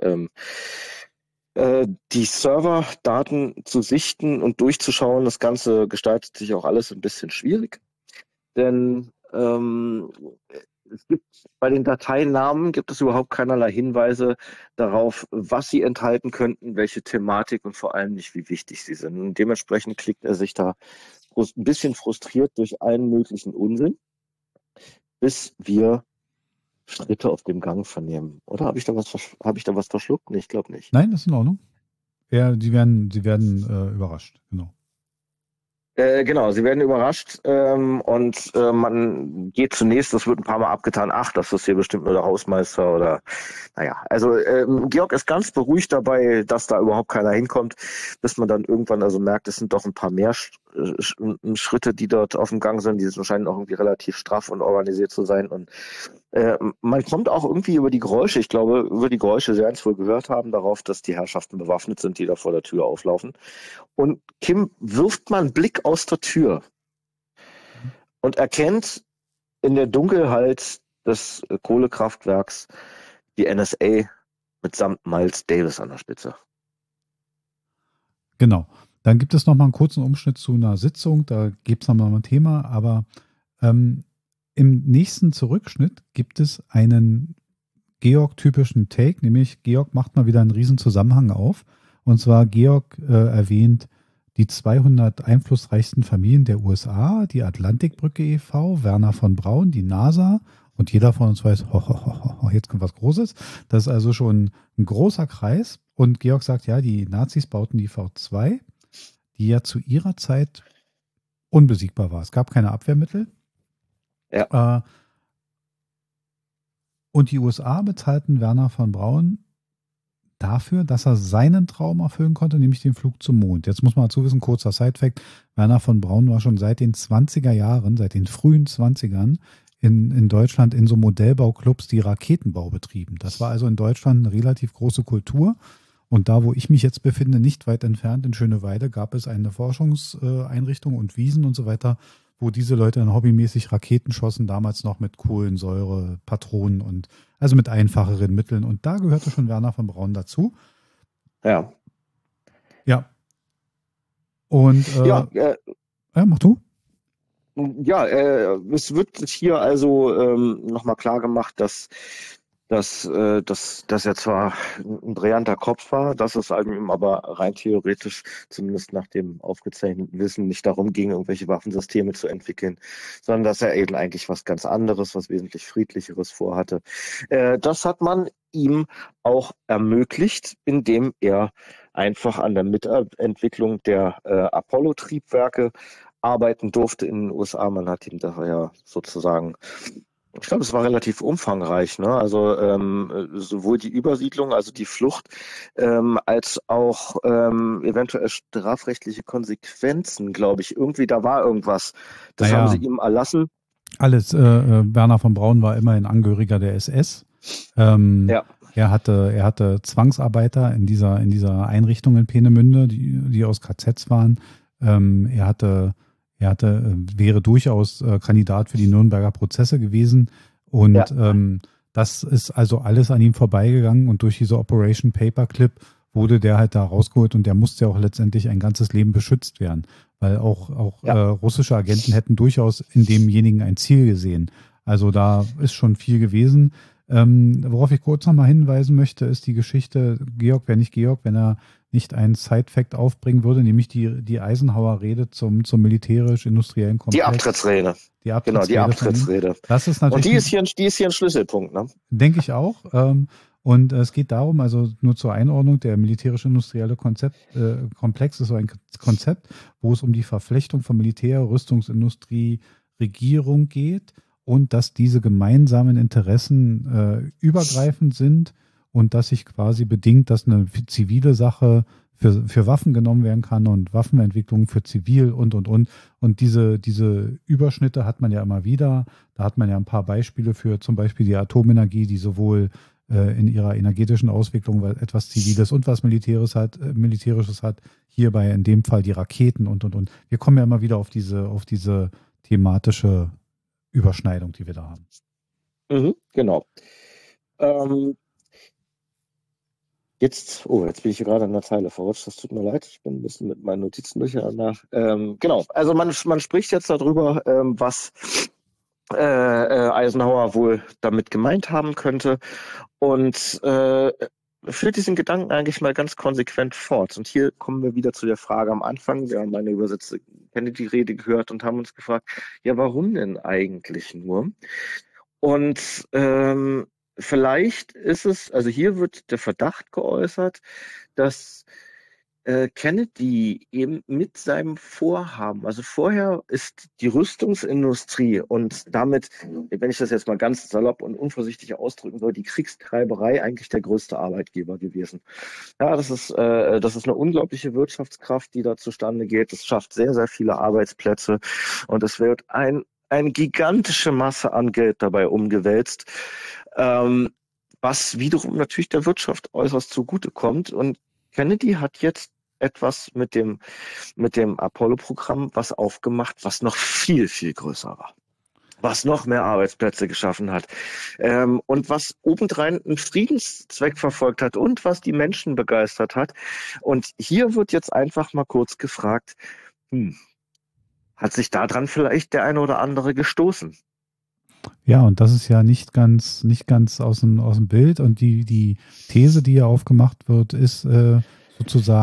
die Serverdaten zu sichten und durchzuschauen. Das Ganze gestaltet sich auch alles ein bisschen schwierig, denn es gibt bei den Dateinamen gibt es überhaupt keinerlei Hinweise darauf, was sie enthalten könnten, welche Thematik und vor allem nicht, wie wichtig sie sind. Und dementsprechend klickt er sich da ein bisschen frustriert durch allen möglichen Unsinn, bis wir Schritte auf dem Gang vernehmen. Oder habe ich da was verschluckt? Nee, ich glaube nicht. Nein, das ist in Ordnung. Ja, sie werden überrascht, genau. Genau, sie werden überrascht und man geht zunächst, das wird ein paar Mal abgetan, ach, das ist hier bestimmt nur der Hausmeister oder naja, also Georg ist ganz beruhigt dabei, dass da überhaupt keiner hinkommt, bis man dann irgendwann also merkt, es sind doch ein paar mehr Schritte, die dort auf dem Gang sind, die scheinen auch irgendwie relativ straff und organisiert zu sein und man kommt auch irgendwie über die Geräusche, ich glaube, über die Geräusche, Sie werden es wohl gehört haben, darauf, dass die Herrschaften bewaffnet sind, die da vor der Tür auflaufen. Und Kim wirft mal einen Blick aus der Tür und erkennt in der Dunkelheit des Kohlekraftwerks die NSA mitsamt Miles Davis an der Spitze. Genau. Dann gibt es noch mal einen kurzen Umschnitt zu einer Sitzung, da gibt es noch mal ein Thema, aber im nächsten Zurückschnitt gibt es einen Georg-typischen Take, nämlich Georg macht mal wieder einen riesen Zusammenhang auf. Und zwar Georg erwähnt die 200 einflussreichsten Familien der USA, die Atlantikbrücke e.V., Werner von Braun, die NASA und jeder von uns weiß, jetzt kommt was Großes. Das ist also schon ein großer Kreis. Und Georg sagt, ja, die Nazis bauten die V2, die ja zu ihrer Zeit unbesiegbar war. Es gab keine Abwehrmittel. Ja. Und die USA bezahlten Werner von Braun dafür, dass er seinen Traum erfüllen konnte, nämlich den Flug zum Mond. Jetzt muss man dazu wissen, kurzer Sidefact, Werner von Braun war schon seit den 20er Jahren, seit den frühen 20ern in Deutschland in so Modellbauclubs, die Raketenbau betrieben. Das war also in Deutschland eine relativ große Kultur. Und da, wo ich mich jetzt befinde, nicht weit entfernt in Schöneweide, gab es eine Forschungseinrichtung und Wiesen und so weiter, wo diese Leute dann hobbymäßig Raketen schossen, damals noch mit Kohlensäure, Patronen und also mit einfacheren Mitteln. Und da gehörte schon Werner von Braun dazu. Ja. Ja. Und mach du. Ja, es wird hier also nochmal klar gemacht, dass er zwar ein brillanter Kopf war, dass es ihm aber rein theoretisch, zumindest nach dem aufgezeichneten Wissen, nicht darum ging, irgendwelche Waffensysteme zu entwickeln, sondern dass er eben eigentlich was ganz anderes, was wesentlich Friedlicheres vorhatte. Das hat man ihm auch ermöglicht, indem er einfach an der Mitentwicklung der Apollo-Triebwerke arbeiten durfte in den USA. Man hat ihm daher sozusagen, ich glaube, es war relativ umfangreich, ne? Also sowohl die Übersiedlung, also die Flucht, als auch eventuell strafrechtliche Konsequenzen, glaube ich. Irgendwie, da war irgendwas. Das haben sie ihm erlassen. Alles. Werner von Braun war immerhin Angehöriger der SS. Ja. Er hatte Zwangsarbeiter in dieser Einrichtung in Peenemünde, die aus KZs waren. Wäre durchaus Kandidat für die Nürnberger Prozesse gewesen. Und das ist also alles an ihm vorbeigegangen. Und durch diese Operation Paperclip wurde der halt da rausgeholt und der musste ja auch letztendlich ein ganzes Leben beschützt werden. Weil auch russische Agenten hätten durchaus in demjenigen ein Ziel gesehen. Also da ist schon viel gewesen. Worauf ich kurz nochmal hinweisen möchte, ist die Geschichte, Georg wäre nicht Georg, wenn er nicht einen Side-Fact aufbringen würde, nämlich die Eisenhower-Rede zum militärisch-industriellen Komplex. Die Abtrittsrede. Genau, die Abtrittsrede. Das ist natürlich. Und die ist hier ein Schlüsselpunkt, ne? Denke ich auch. Und es geht darum, also nur zur Einordnung, der militärisch-industrielle Komplex ist so ein Konzept, wo es um die Verflechtung von Militär, Rüstungsindustrie, Regierung geht und dass diese gemeinsamen Interessen übergreifend sind und dass sich quasi bedingt, dass eine zivile Sache für Waffen genommen werden kann und Waffenentwicklung für zivil und. Und diese Überschnitte hat man ja immer wieder. Da hat man ja ein paar Beispiele für, zum Beispiel die Atomenergie, die sowohl in ihrer energetischen Auswicklung etwas Ziviles und was Militärisches hat. Hierbei in dem Fall die Raketen und. Wir kommen ja immer wieder auf diese thematische Überschneidung, die wir da haben. Genau. Jetzt bin ich gerade an der Zeile verrutscht. Das tut mir leid. Ich bin ein bisschen mit meinen Notizen durcheinander. Genau. Also man spricht jetzt darüber, was Eisenhower wohl damit gemeint haben könnte und führt diesen Gedanken eigentlich mal ganz konsequent fort. Und hier kommen wir wieder zu der Frage am Anfang. Wir haben eine übersetzte Kennedy-Rede gehört und haben uns gefragt, ja, warum denn eigentlich nur? Und vielleicht ist es, also hier wird der Verdacht geäußert, dass Kennedy eben mit seinem Vorhaben, also vorher ist die Rüstungsindustrie und damit, wenn ich das jetzt mal ganz salopp und unvorsichtig ausdrücken soll, die Kriegstreiberei eigentlich der größte Arbeitgeber gewesen. Ja, das ist eine unglaubliche Wirtschaftskraft, die da zustande geht. Es schafft sehr, sehr viele Arbeitsplätze und es wird eine gigantische Masse an Geld dabei umgewälzt, was wiederum natürlich der Wirtschaft äußerst zugutekommt. Und Kennedy hat jetzt etwas mit dem Apollo-Programm was aufgemacht, was noch viel, viel größer war. Was noch mehr Arbeitsplätze geschaffen hat. Und was obendrein einen Friedenszweck verfolgt hat und was die Menschen begeistert hat. Und hier wird jetzt einfach mal kurz gefragt, hat sich daran vielleicht der eine oder andere gestoßen? Ja, und das ist ja nicht ganz aus dem Bild. Und die These, die hier aufgemacht wird, ist sozusagen,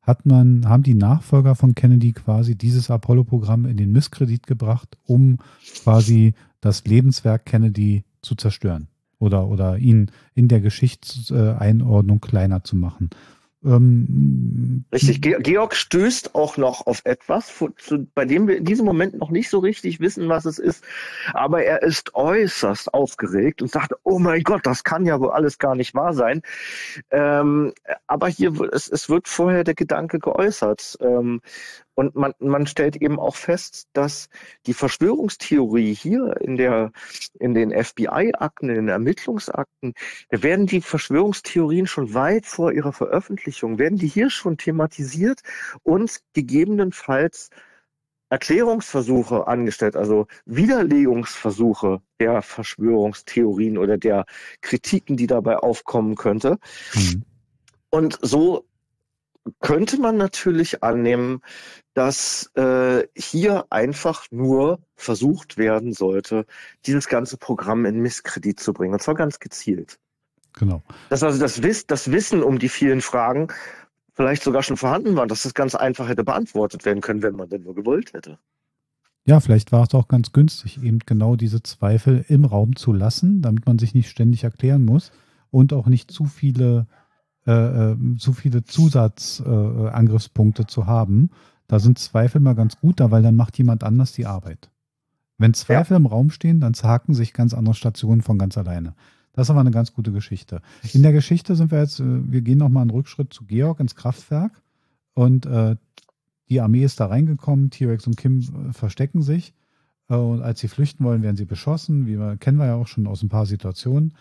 haben die Nachfolger von Kennedy quasi dieses Apollo-Programm in den Misskredit gebracht, um quasi das Lebenswerk Kennedy zu zerstören oder ihn in der Geschichtseinordnung kleiner zu machen. Richtig, Georg stößt auch noch auf etwas, bei dem wir in diesem Moment noch nicht so richtig wissen, was es ist. Aber er ist äußerst aufgeregt und sagt, oh mein Gott, das kann ja wohl alles gar nicht wahr sein. Aber es wird vorher der Gedanke geäußert. Und man stellt eben auch fest, dass die Verschwörungstheorie hier in den FBI-Akten, in den Ermittlungsakten, da werden die Verschwörungstheorien schon weit vor ihrer Veröffentlichung, werden die hier schon thematisiert und gegebenenfalls Erklärungsversuche angestellt, also Widerlegungsversuche der Verschwörungstheorien oder der Kritiken, die dabei aufkommen könnte. Und so könnte man natürlich annehmen, dass hier einfach nur versucht werden sollte, dieses ganze Programm in Misskredit zu bringen. Und zwar ganz gezielt. Genau. Dass also das Wissen um die vielen Fragen vielleicht sogar schon vorhanden war, dass das ganz einfach hätte beantwortet werden können, wenn man denn nur gewollt hätte. Ja, vielleicht war es auch ganz günstig, eben genau diese Zweifel im Raum zu lassen, damit man sich nicht ständig erklären muss und auch nicht zu viele Zusatzangriffspunkte zu haben. Da sind Zweifel mal ganz gut da, weil dann macht jemand anders die Arbeit. Wenn Zweifel im Raum stehen, dann zerhacken sich ganz andere Stationen von ganz alleine. Das ist aber eine ganz gute Geschichte. In der Geschichte sind wir jetzt, wir gehen nochmal einen Rückschritt zu Georg ins Kraftwerk und die Armee ist da reingekommen, T-Rex und Kim verstecken sich und als sie flüchten wollen, werden sie beschossen, kennen wir ja auch schon aus ein paar Situationen.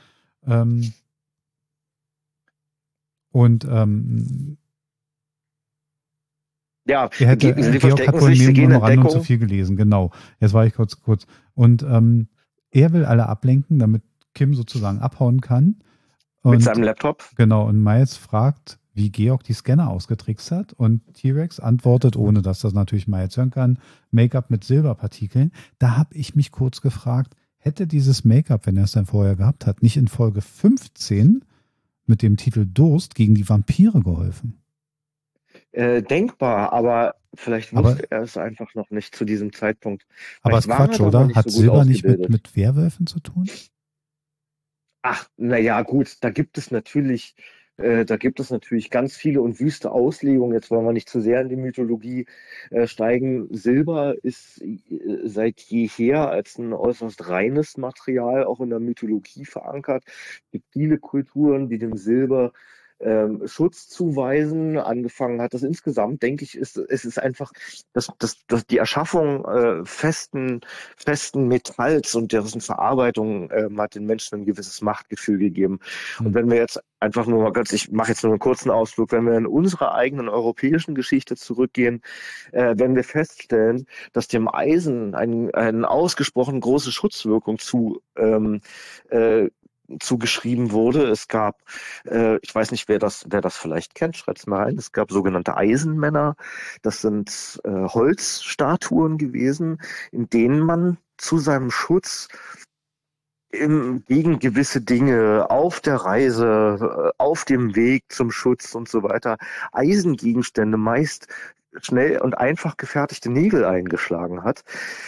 Ja, Georg hat wohl neben Memorandum zu viel gelesen, genau. Jetzt war ich kurz. Und er will alle ablenken, damit Kim sozusagen abhauen kann. Und, mit seinem Laptop. Genau, und Miles fragt, wie Georg die Scanner ausgetrickst hat. Und T-Rex antwortet, ohne dass das natürlich Miles hören kann, Make-up mit Silberpartikeln. Da habe ich mich kurz gefragt, hätte dieses Make-up, wenn er es dann vorher gehabt hat, nicht in Folge 15 mit dem Titel Durst gegen die Vampire geholfen? Denkbar, aber vielleicht wusste er es einfach noch nicht zu diesem Zeitpunkt. Aber es ist Quatsch, oder? Hat so Silber nicht mit Werwölfen zu tun? Ach, naja, gut, da gibt es natürlich ganz viele und wüste Auslegungen. Jetzt wollen wir nicht zu sehr in die Mythologie steigen. Silber ist seit jeher als ein äußerst reines Material auch in der Mythologie verankert. Es gibt viele Kulturen, die dem Silber Schutz zuweisen. Angefangen hat das insgesamt, denke ich, es ist einfach die Erschaffung festen Metalls und dessen Verarbeitung hat den Menschen ein gewisses Machtgefühl gegeben. Und wenn wir jetzt einfach nur mal ich mache jetzt nur einen kurzen Ausflug, wenn wir in unsere eigenen europäischen Geschichte zurückgehen, werden wir feststellen, dass dem Eisen eine ausgesprochen große Schutzwirkung zugeschrieben wurde. Es gab, ich weiß nicht, wer das vielleicht kennt, schreibt es mal rein, es gab sogenannte Eisenmänner. Das sind Holzstatuen gewesen, in denen man zu seinem Schutz gegen gewisse Dinge auf der Reise, auf dem Weg zum Schutz und so weiter, Eisengegenstände, meist schnell und einfach gefertigte Nägel eingeschlagen hat.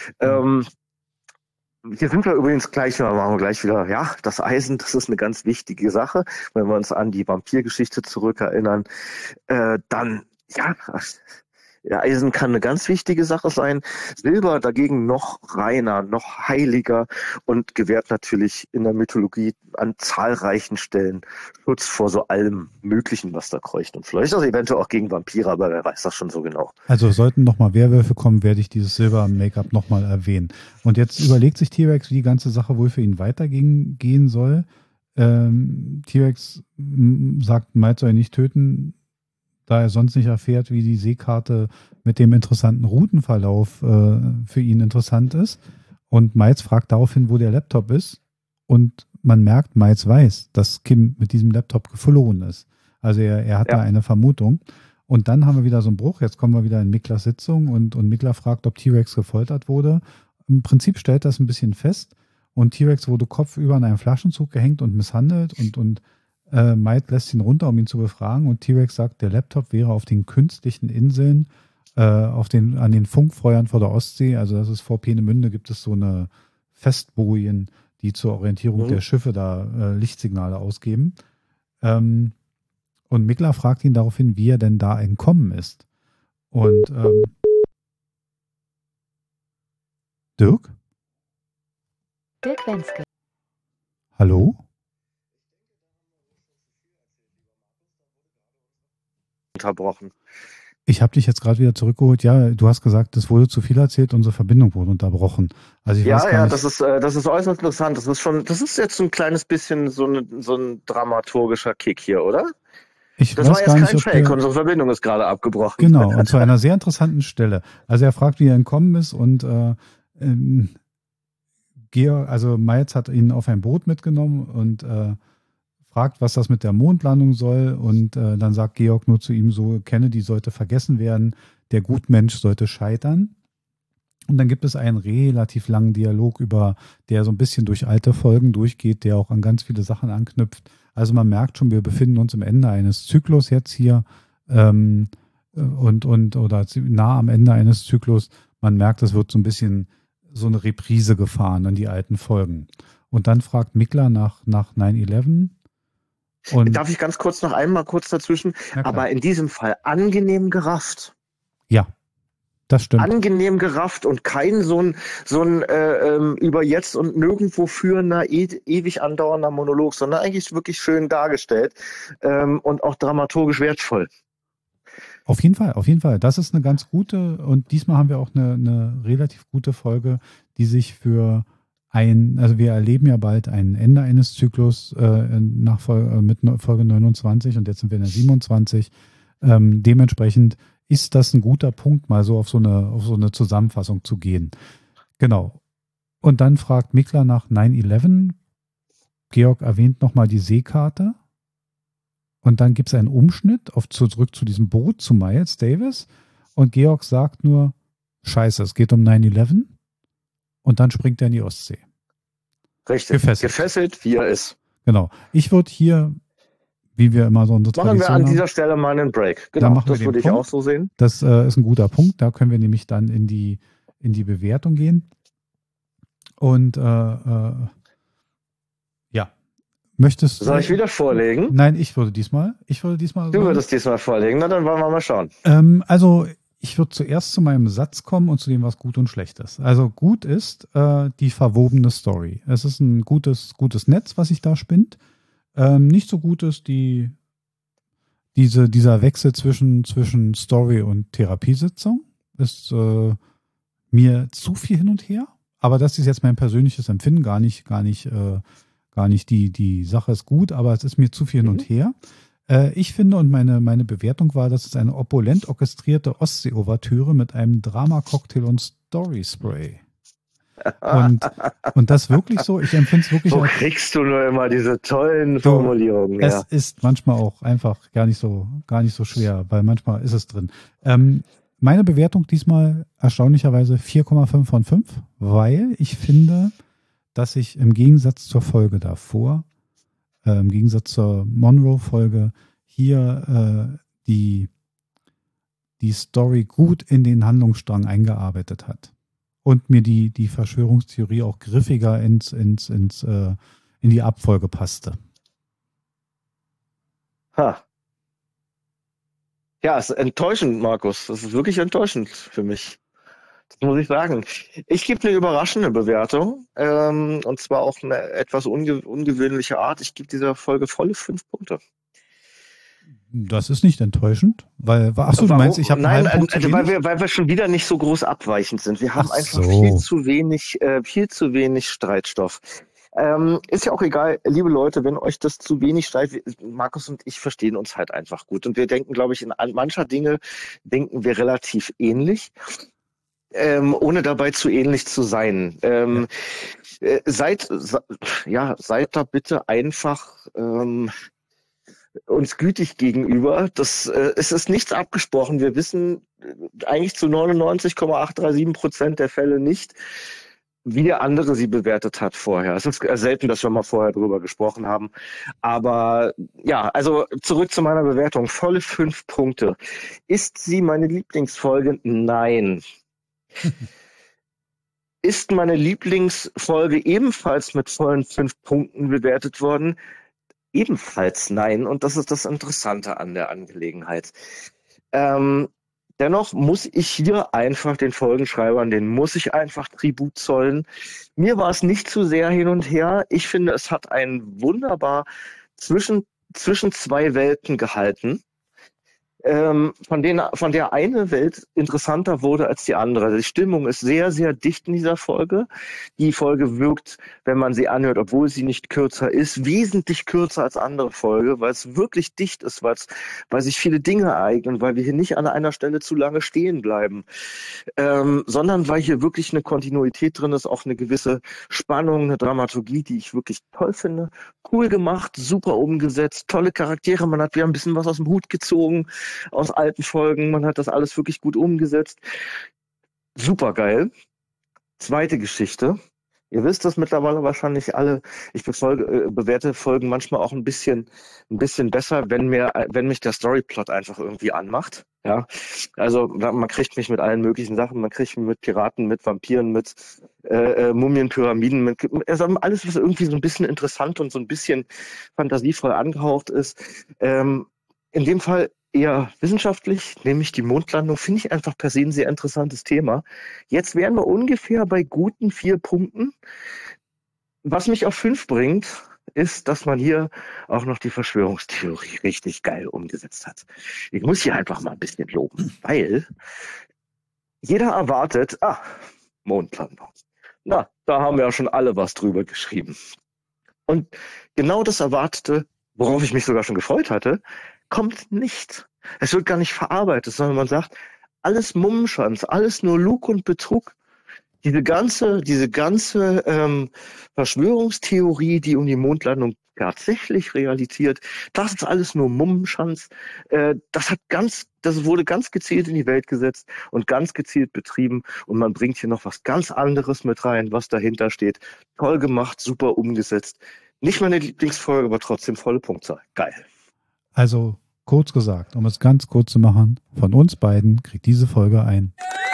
Hier sind wir übrigens machen wir gleich wieder, ja, das Eisen, das ist eine ganz wichtige Sache. Wenn wir uns an die Vampirgeschichte zurückerinnern, dann, ja, Eisen kann eine ganz wichtige Sache sein. Silber dagegen noch reiner, noch heiliger und gewährt natürlich in der Mythologie an zahlreichen Stellen Schutz vor so allem Möglichen, was da kreucht und fleucht. Also eventuell auch gegen Vampire, aber wer weiß das schon so genau. Also sollten nochmal Werwölfe kommen, werde ich dieses Silber-Make-up nochmal erwähnen. Und jetzt überlegt sich T-Rex, wie die ganze Sache wohl für ihn weitergehen soll. T-Rex sagt, Miles soll ihn nicht töten, da er sonst nicht erfährt, wie die Seekarte mit dem interessanten Routenverlauf für ihn interessant ist. Und Miles fragt daraufhin, wo der Laptop ist. Und man merkt, Miles weiß, dass Kim mit diesem Laptop geflohen ist. Also er hat da eine Vermutung. Und dann haben wir wieder so einen Bruch. Jetzt kommen wir wieder in Miklas Sitzung und Mikla fragt, ob T-Rex gefoltert wurde. Im Prinzip stellt das ein bisschen fest. Und T-Rex wurde kopfüber an einem Flaschenzug gehängt und misshandelt und Might lässt ihn runter, um ihn zu befragen und T-Rex sagt, der Laptop wäre auf den künstlichen Inseln, an den Funkfeuern vor der Ostsee, also das ist vor Peenemünde, gibt es so eine Festbojen, die zur Orientierung der Schiffe da Lichtsignale ausgeben. Und Mikler fragt ihn daraufhin, wie er denn da entkommen ist. Und Dirk? Dirk Wenske. Hallo? Unterbrochen. Ich habe dich jetzt gerade wieder zurückgeholt. Ja, du hast gesagt, es wurde zu viel erzählt, unsere Verbindung wurde unterbrochen. Also ich weiß gar nicht. Das ist äußerst interessant. Das ist jetzt so ein kleines bisschen so ein dramaturgischer Kick hier, oder? Das war jetzt kein Fake, unsere Verbindung ist gerade abgebrochen. Genau, und zu einer sehr interessanten Stelle. Also er fragt, wie er entkommen ist und Miles hat ihn auf ein Boot mitgenommen und fragt, was das mit der Mondlandung soll und dann sagt Georg nur zu ihm so, Kennedy sollte vergessen werden, der Gutmensch sollte scheitern. Und dann gibt es einen relativ langen Dialog der so ein bisschen durch alte Folgen durchgeht, der auch an ganz viele Sachen anknüpft. Also man merkt schon, wir befinden uns am Ende eines Zyklus jetzt hier oder nah am Ende eines Zyklus. Man merkt, es wird so ein bisschen so eine Reprise gefahren an die alten Folgen. Und dann fragt Mikler nach 9/11. Darf ich ganz kurz noch einmal kurz dazwischen? Aber in diesem Fall angenehm gerafft. Ja, das stimmt. Angenehm gerafft und kein so ein über jetzt und nirgendwo führender, ewig andauernder Monolog, sondern eigentlich wirklich schön dargestellt und auch dramaturgisch wertvoll. Auf jeden Fall. Das ist eine ganz gute und diesmal haben wir auch eine relativ gute Folge, die sich also wir erleben ja bald ein Ende eines Zyklus mit Folge 29 und jetzt sind wir in der 27. Dementsprechend ist das ein guter Punkt, mal so auf so eine Zusammenfassung zu gehen. Genau. Und dann fragt Mikler nach 9/11. Georg erwähnt nochmal die Seekarte. Und dann gibt es einen Umschnitt zurück zu diesem Boot, zu Miles Davis. Und Georg sagt nur, Scheiße, es geht um 9/11. Und dann springt er in die Ostsee. Richtig. Gefesselt, wie er ist. Genau. Ich würde hier, wie wir immer so unsere Tradition machen wir an dieser Stelle mal einen Break. Genau, das würde ich auch so sehen. Das ist ein guter Punkt. Da können wir nämlich dann in die Bewertung gehen. Und ja. Möchtest du? Soll ich wieder vorlegen? Nein, ich würde diesmal. Du würdest diesmal vorlegen, na dann wollen wir mal schauen. Also ich würde zuerst zu meinem Satz kommen und zu dem, was gut und schlecht ist. Also gut ist die verwobene Story. Es ist ein gutes Netz, was sich da spinnt. Nicht so gut ist dieser Wechsel zwischen Story und Therapiesitzung. Ist mir zu viel hin und her. Aber das ist jetzt mein persönliches Empfinden, gar nicht die Sache ist gut, aber es ist mir zu viel hin und her. Ich finde und meine Bewertung war, dass es eine opulent orchestrierte Ostsee-Ouvertüre mit einem Drama-Cocktail und Story-Spray. Und das wirklich so, ich empfinde es wirklich. Wo kriegst du nur immer diese tollen Formulierungen? Es ist manchmal auch einfach gar nicht so schwer, weil manchmal ist es drin. Meine Bewertung diesmal erstaunlicherweise 4,5 von 5, weil ich finde, dass ich im Gegensatz zur Folge davor, im Gegensatz zur Monroe-Folge, hier die Story gut in den Handlungsstrang eingearbeitet hat. Und mir die Verschwörungstheorie auch griffiger in die Abfolge passte. Ha. Ja, es ist enttäuschend, Markus. Das ist wirklich enttäuschend für mich. Das muss ich sagen. Ich gebe eine überraschende Bewertung, und zwar auch eine etwas ungewöhnliche Art. Ich gebe dieser Folge volle 5 Punkte. Das ist nicht enttäuschend, weil, achso, du meinst, ich habe einen halben Punkt zu wenig? Weil wir schon wieder nicht so groß abweichend sind. Wir haben einfach viel zu wenig Streitstoff. Ist ja auch egal, liebe Leute, wenn euch das zu wenig streitet. Markus und ich verstehen uns halt einfach gut. Und wir denken, glaube ich, an mancher Dinge denken wir relativ ähnlich. Ohne dabei zu ähnlich zu sein. Seid da bitte einfach uns gütig gegenüber. Es ist nichts abgesprochen. Wir wissen eigentlich zu 99,837% der Fälle nicht, wie der andere sie bewertet hat vorher. Es ist selten, dass wir mal vorher drüber gesprochen haben. Aber ja, also zurück zu meiner Bewertung. Volle 5 Punkte. Ist sie meine Lieblingsfolge? Nein. Ist meine Lieblingsfolge ebenfalls mit vollen 5 Punkten bewertet worden? Ebenfalls nein. Und das ist das Interessante an der Angelegenheit. Dennoch muss ich hier einfach den Folgenschreibern, denen muss ich einfach Tribut zollen. Mir war es nicht zu sehr hin und her. Ich finde, es hat einen wunderbar zwischen 2 Welten gehalten. Von der eine Welt interessanter wurde als die andere. Die Stimmung ist sehr, sehr dicht in dieser Folge. Die Folge wirkt, wenn man sie anhört, obwohl sie nicht kürzer ist, wesentlich kürzer als andere Folge, weil es wirklich dicht ist, weil sich viele Dinge ereignen, weil wir hier nicht an einer Stelle zu lange stehen bleiben, sondern weil hier wirklich eine Kontinuität drin ist, auch eine gewisse Spannung, eine Dramaturgie, die ich wirklich toll finde. Cool gemacht, super umgesetzt, tolle Charaktere, man hat wieder ein bisschen was aus dem Hut gezogen, aus alten Folgen. Man hat das alles wirklich gut umgesetzt. Super geil. Zweite Geschichte. Ihr wisst das mittlerweile wahrscheinlich alle. Ich bewerte Folgen manchmal auch ein bisschen besser, wenn mich der Storyplot einfach irgendwie anmacht. Ja, also man kriegt mich mit allen möglichen Sachen. Man kriegt mich mit Piraten, mit Vampiren, mit Mumien, Pyramiden, also alles, was irgendwie so ein bisschen interessant und so ein bisschen fantasievoll angehaucht ist. In dem Fall eher wissenschaftlich, nämlich die Mondlandung, finde ich einfach per se ein sehr interessantes Thema. Jetzt wären wir ungefähr bei guten 4 Punkten. Was mich auf 5 bringt, ist, dass man hier auch noch die Verschwörungstheorie richtig geil umgesetzt hat. Ich muss hier einfach mal ein bisschen loben, weil jeder erwartet, Mondlandung. Na, da haben wir ja schon alle was drüber geschrieben. Und genau das Erwartete, worauf ich mich sogar schon gefreut hatte, kommt nicht. Es wird gar nicht verarbeitet, sondern man sagt, alles Mummenschanz, alles nur Lug und Betrug. Diese ganze Verschwörungstheorie, die um die Mondlandung tatsächlich realisiert, das ist alles nur Mummenschanz. Das wurde ganz gezielt in die Welt gesetzt und ganz gezielt betrieben. Und man bringt hier noch was ganz anderes mit rein, was dahinter steht. Toll gemacht, super umgesetzt. Nicht meine Lieblingsfolge, aber trotzdem volle Punktzahl. Geil. Also kurz gesagt, um es ganz kurz zu machen, von uns beiden kriegt diese Folge einen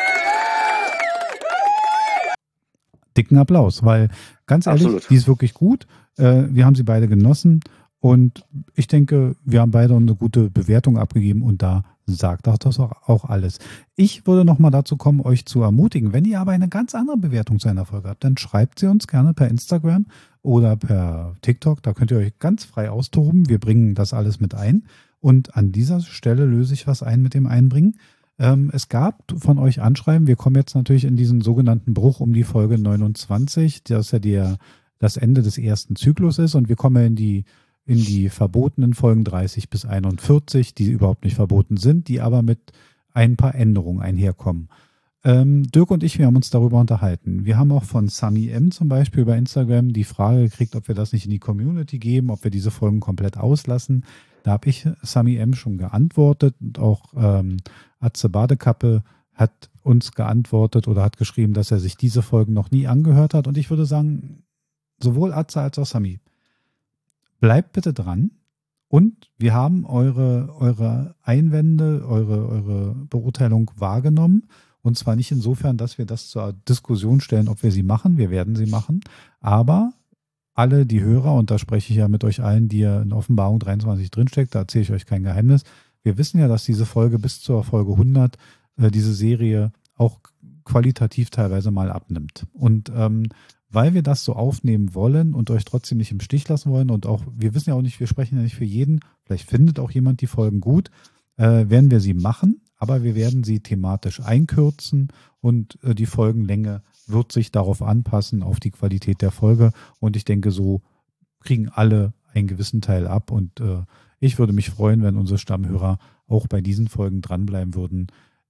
dicken Applaus, weil ganz ehrlich, Absolut. Die ist wirklich gut. Wir haben sie beide genossen und ich denke, wir haben beide eine gute Bewertung abgegeben und da sagt das auch alles. Ich würde nochmal dazu kommen, euch zu ermutigen, wenn ihr aber eine ganz andere Bewertung zu einer Folge habt, dann schreibt sie uns gerne per Instagram oder per TikTok, da könnt ihr euch ganz frei austoben. Wir bringen das alles mit ein. Und an dieser Stelle löse ich was ein mit dem Einbringen. Es gab von euch Anschreiben, wir kommen jetzt natürlich in diesen sogenannten Bruch um die Folge 29, das ja das Ende des ersten Zyklus ist und wir kommen in die verbotenen Folgen 30 bis 41, die überhaupt nicht verboten sind, die aber mit ein paar Änderungen einherkommen. Dirk und ich, wir haben uns darüber unterhalten. Wir haben auch von Sami M. zum Beispiel bei Instagram die Frage gekriegt, ob wir das nicht in die Community geben, ob wir diese Folgen komplett auslassen. Da habe ich Sami M. schon geantwortet und auch Atze Badekappe hat uns geantwortet oder hat geschrieben, dass er sich diese Folgen noch nie angehört hat. Und ich würde sagen, sowohl Atze als auch Sami, bleibt bitte dran. Und wir haben eure Einwände, eure Beurteilung wahrgenommen. Und zwar nicht insofern, dass wir das zur Diskussion stellen, ob wir sie machen. Wir werden sie machen. Aber alle die Hörer, und da spreche ich ja mit euch allen, die ja in Offenbarung 23 drinsteckt, da erzähle ich euch kein Geheimnis. Wir wissen ja, dass diese Folge bis zur Folge 100, diese Serie auch qualitativ teilweise mal abnimmt. Und weil wir das so aufnehmen wollen und euch trotzdem nicht im Stich lassen wollen und auch, wir wissen ja auch nicht, wir sprechen ja nicht für jeden, vielleicht findet auch jemand die Folgen gut, werden wir sie machen, aber wir werden sie thematisch einkürzen und die Folgenlänge wird sich darauf anpassen, auf die Qualität der Folge und ich denke, so kriegen alle einen gewissen Teil ab und ich würde mich freuen, wenn unsere Stammhörer auch bei diesen Folgen dranbleiben würden.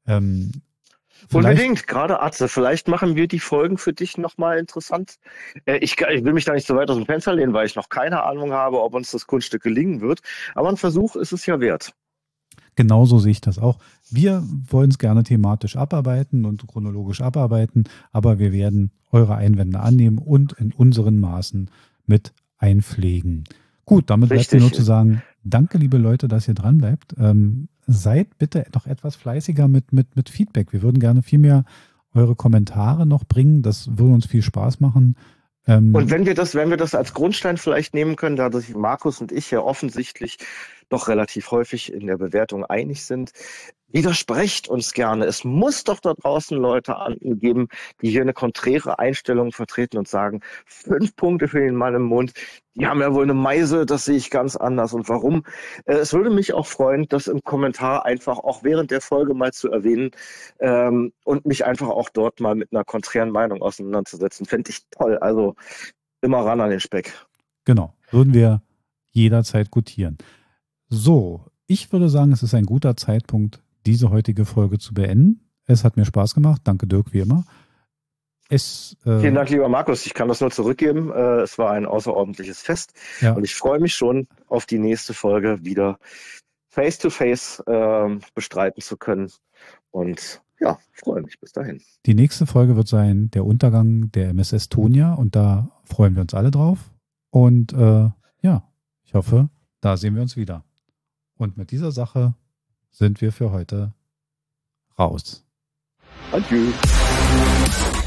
Unbedingt, gerade Atze, vielleicht machen wir die Folgen für dich nochmal interessant. Ich will mich da nicht so weit aus dem Fenster lehnen, weil ich noch keine Ahnung habe, ob uns das Kunststück gelingen wird, aber ein Versuch ist es ja wert. Genauso sehe ich das auch. Wir wollen es gerne thematisch abarbeiten und chronologisch abarbeiten, aber wir werden eure Einwände annehmen und in unseren Maßen mit einpflegen. Gut, damit bleibt mir nur zu sagen, danke, liebe Leute, dass ihr dran bleibt. Seid bitte noch etwas fleißiger mit Feedback. Wir würden gerne viel mehr eure Kommentare noch bringen. Das würde uns viel Spaß machen. Und wenn wir das als Grundstein vielleicht nehmen können, da sich Markus und ich ja offensichtlich doch relativ häufig in der Bewertung einig sind, widersprecht uns gerne. Es muss doch da draußen Leute geben, die hier eine konträre Einstellung vertreten und sagen, 5 Punkte für den Mann im Mond, die haben ja wohl eine Meise, das sehe ich ganz anders. Und warum? Es würde mich auch freuen, das im Kommentar einfach auch während der Folge mal zu erwähnen und mich einfach auch dort mal mit einer konträren Meinung auseinanderzusetzen. Fände ich toll. Also immer ran an den Speck. Genau, würden wir jederzeit gutieren. So, ich würde sagen, es ist ein guter Zeitpunkt, diese heutige Folge zu beenden. Es hat mir Spaß gemacht. Danke, Dirk, wie immer. Vielen Dank, lieber Markus. Ich kann das nur zurückgeben. Es war ein außerordentliches Fest. Ja. Und ich freue mich schon auf die nächste Folge wieder face-to-face bestreiten zu können. Und ja, freue mich. Bis dahin. Die nächste Folge wird sein der Untergang der MS Estonia. Und da freuen wir uns alle drauf. Und ja, ich hoffe, da sehen wir uns wieder. Und mit dieser Sache sind wir für heute raus. Adieu.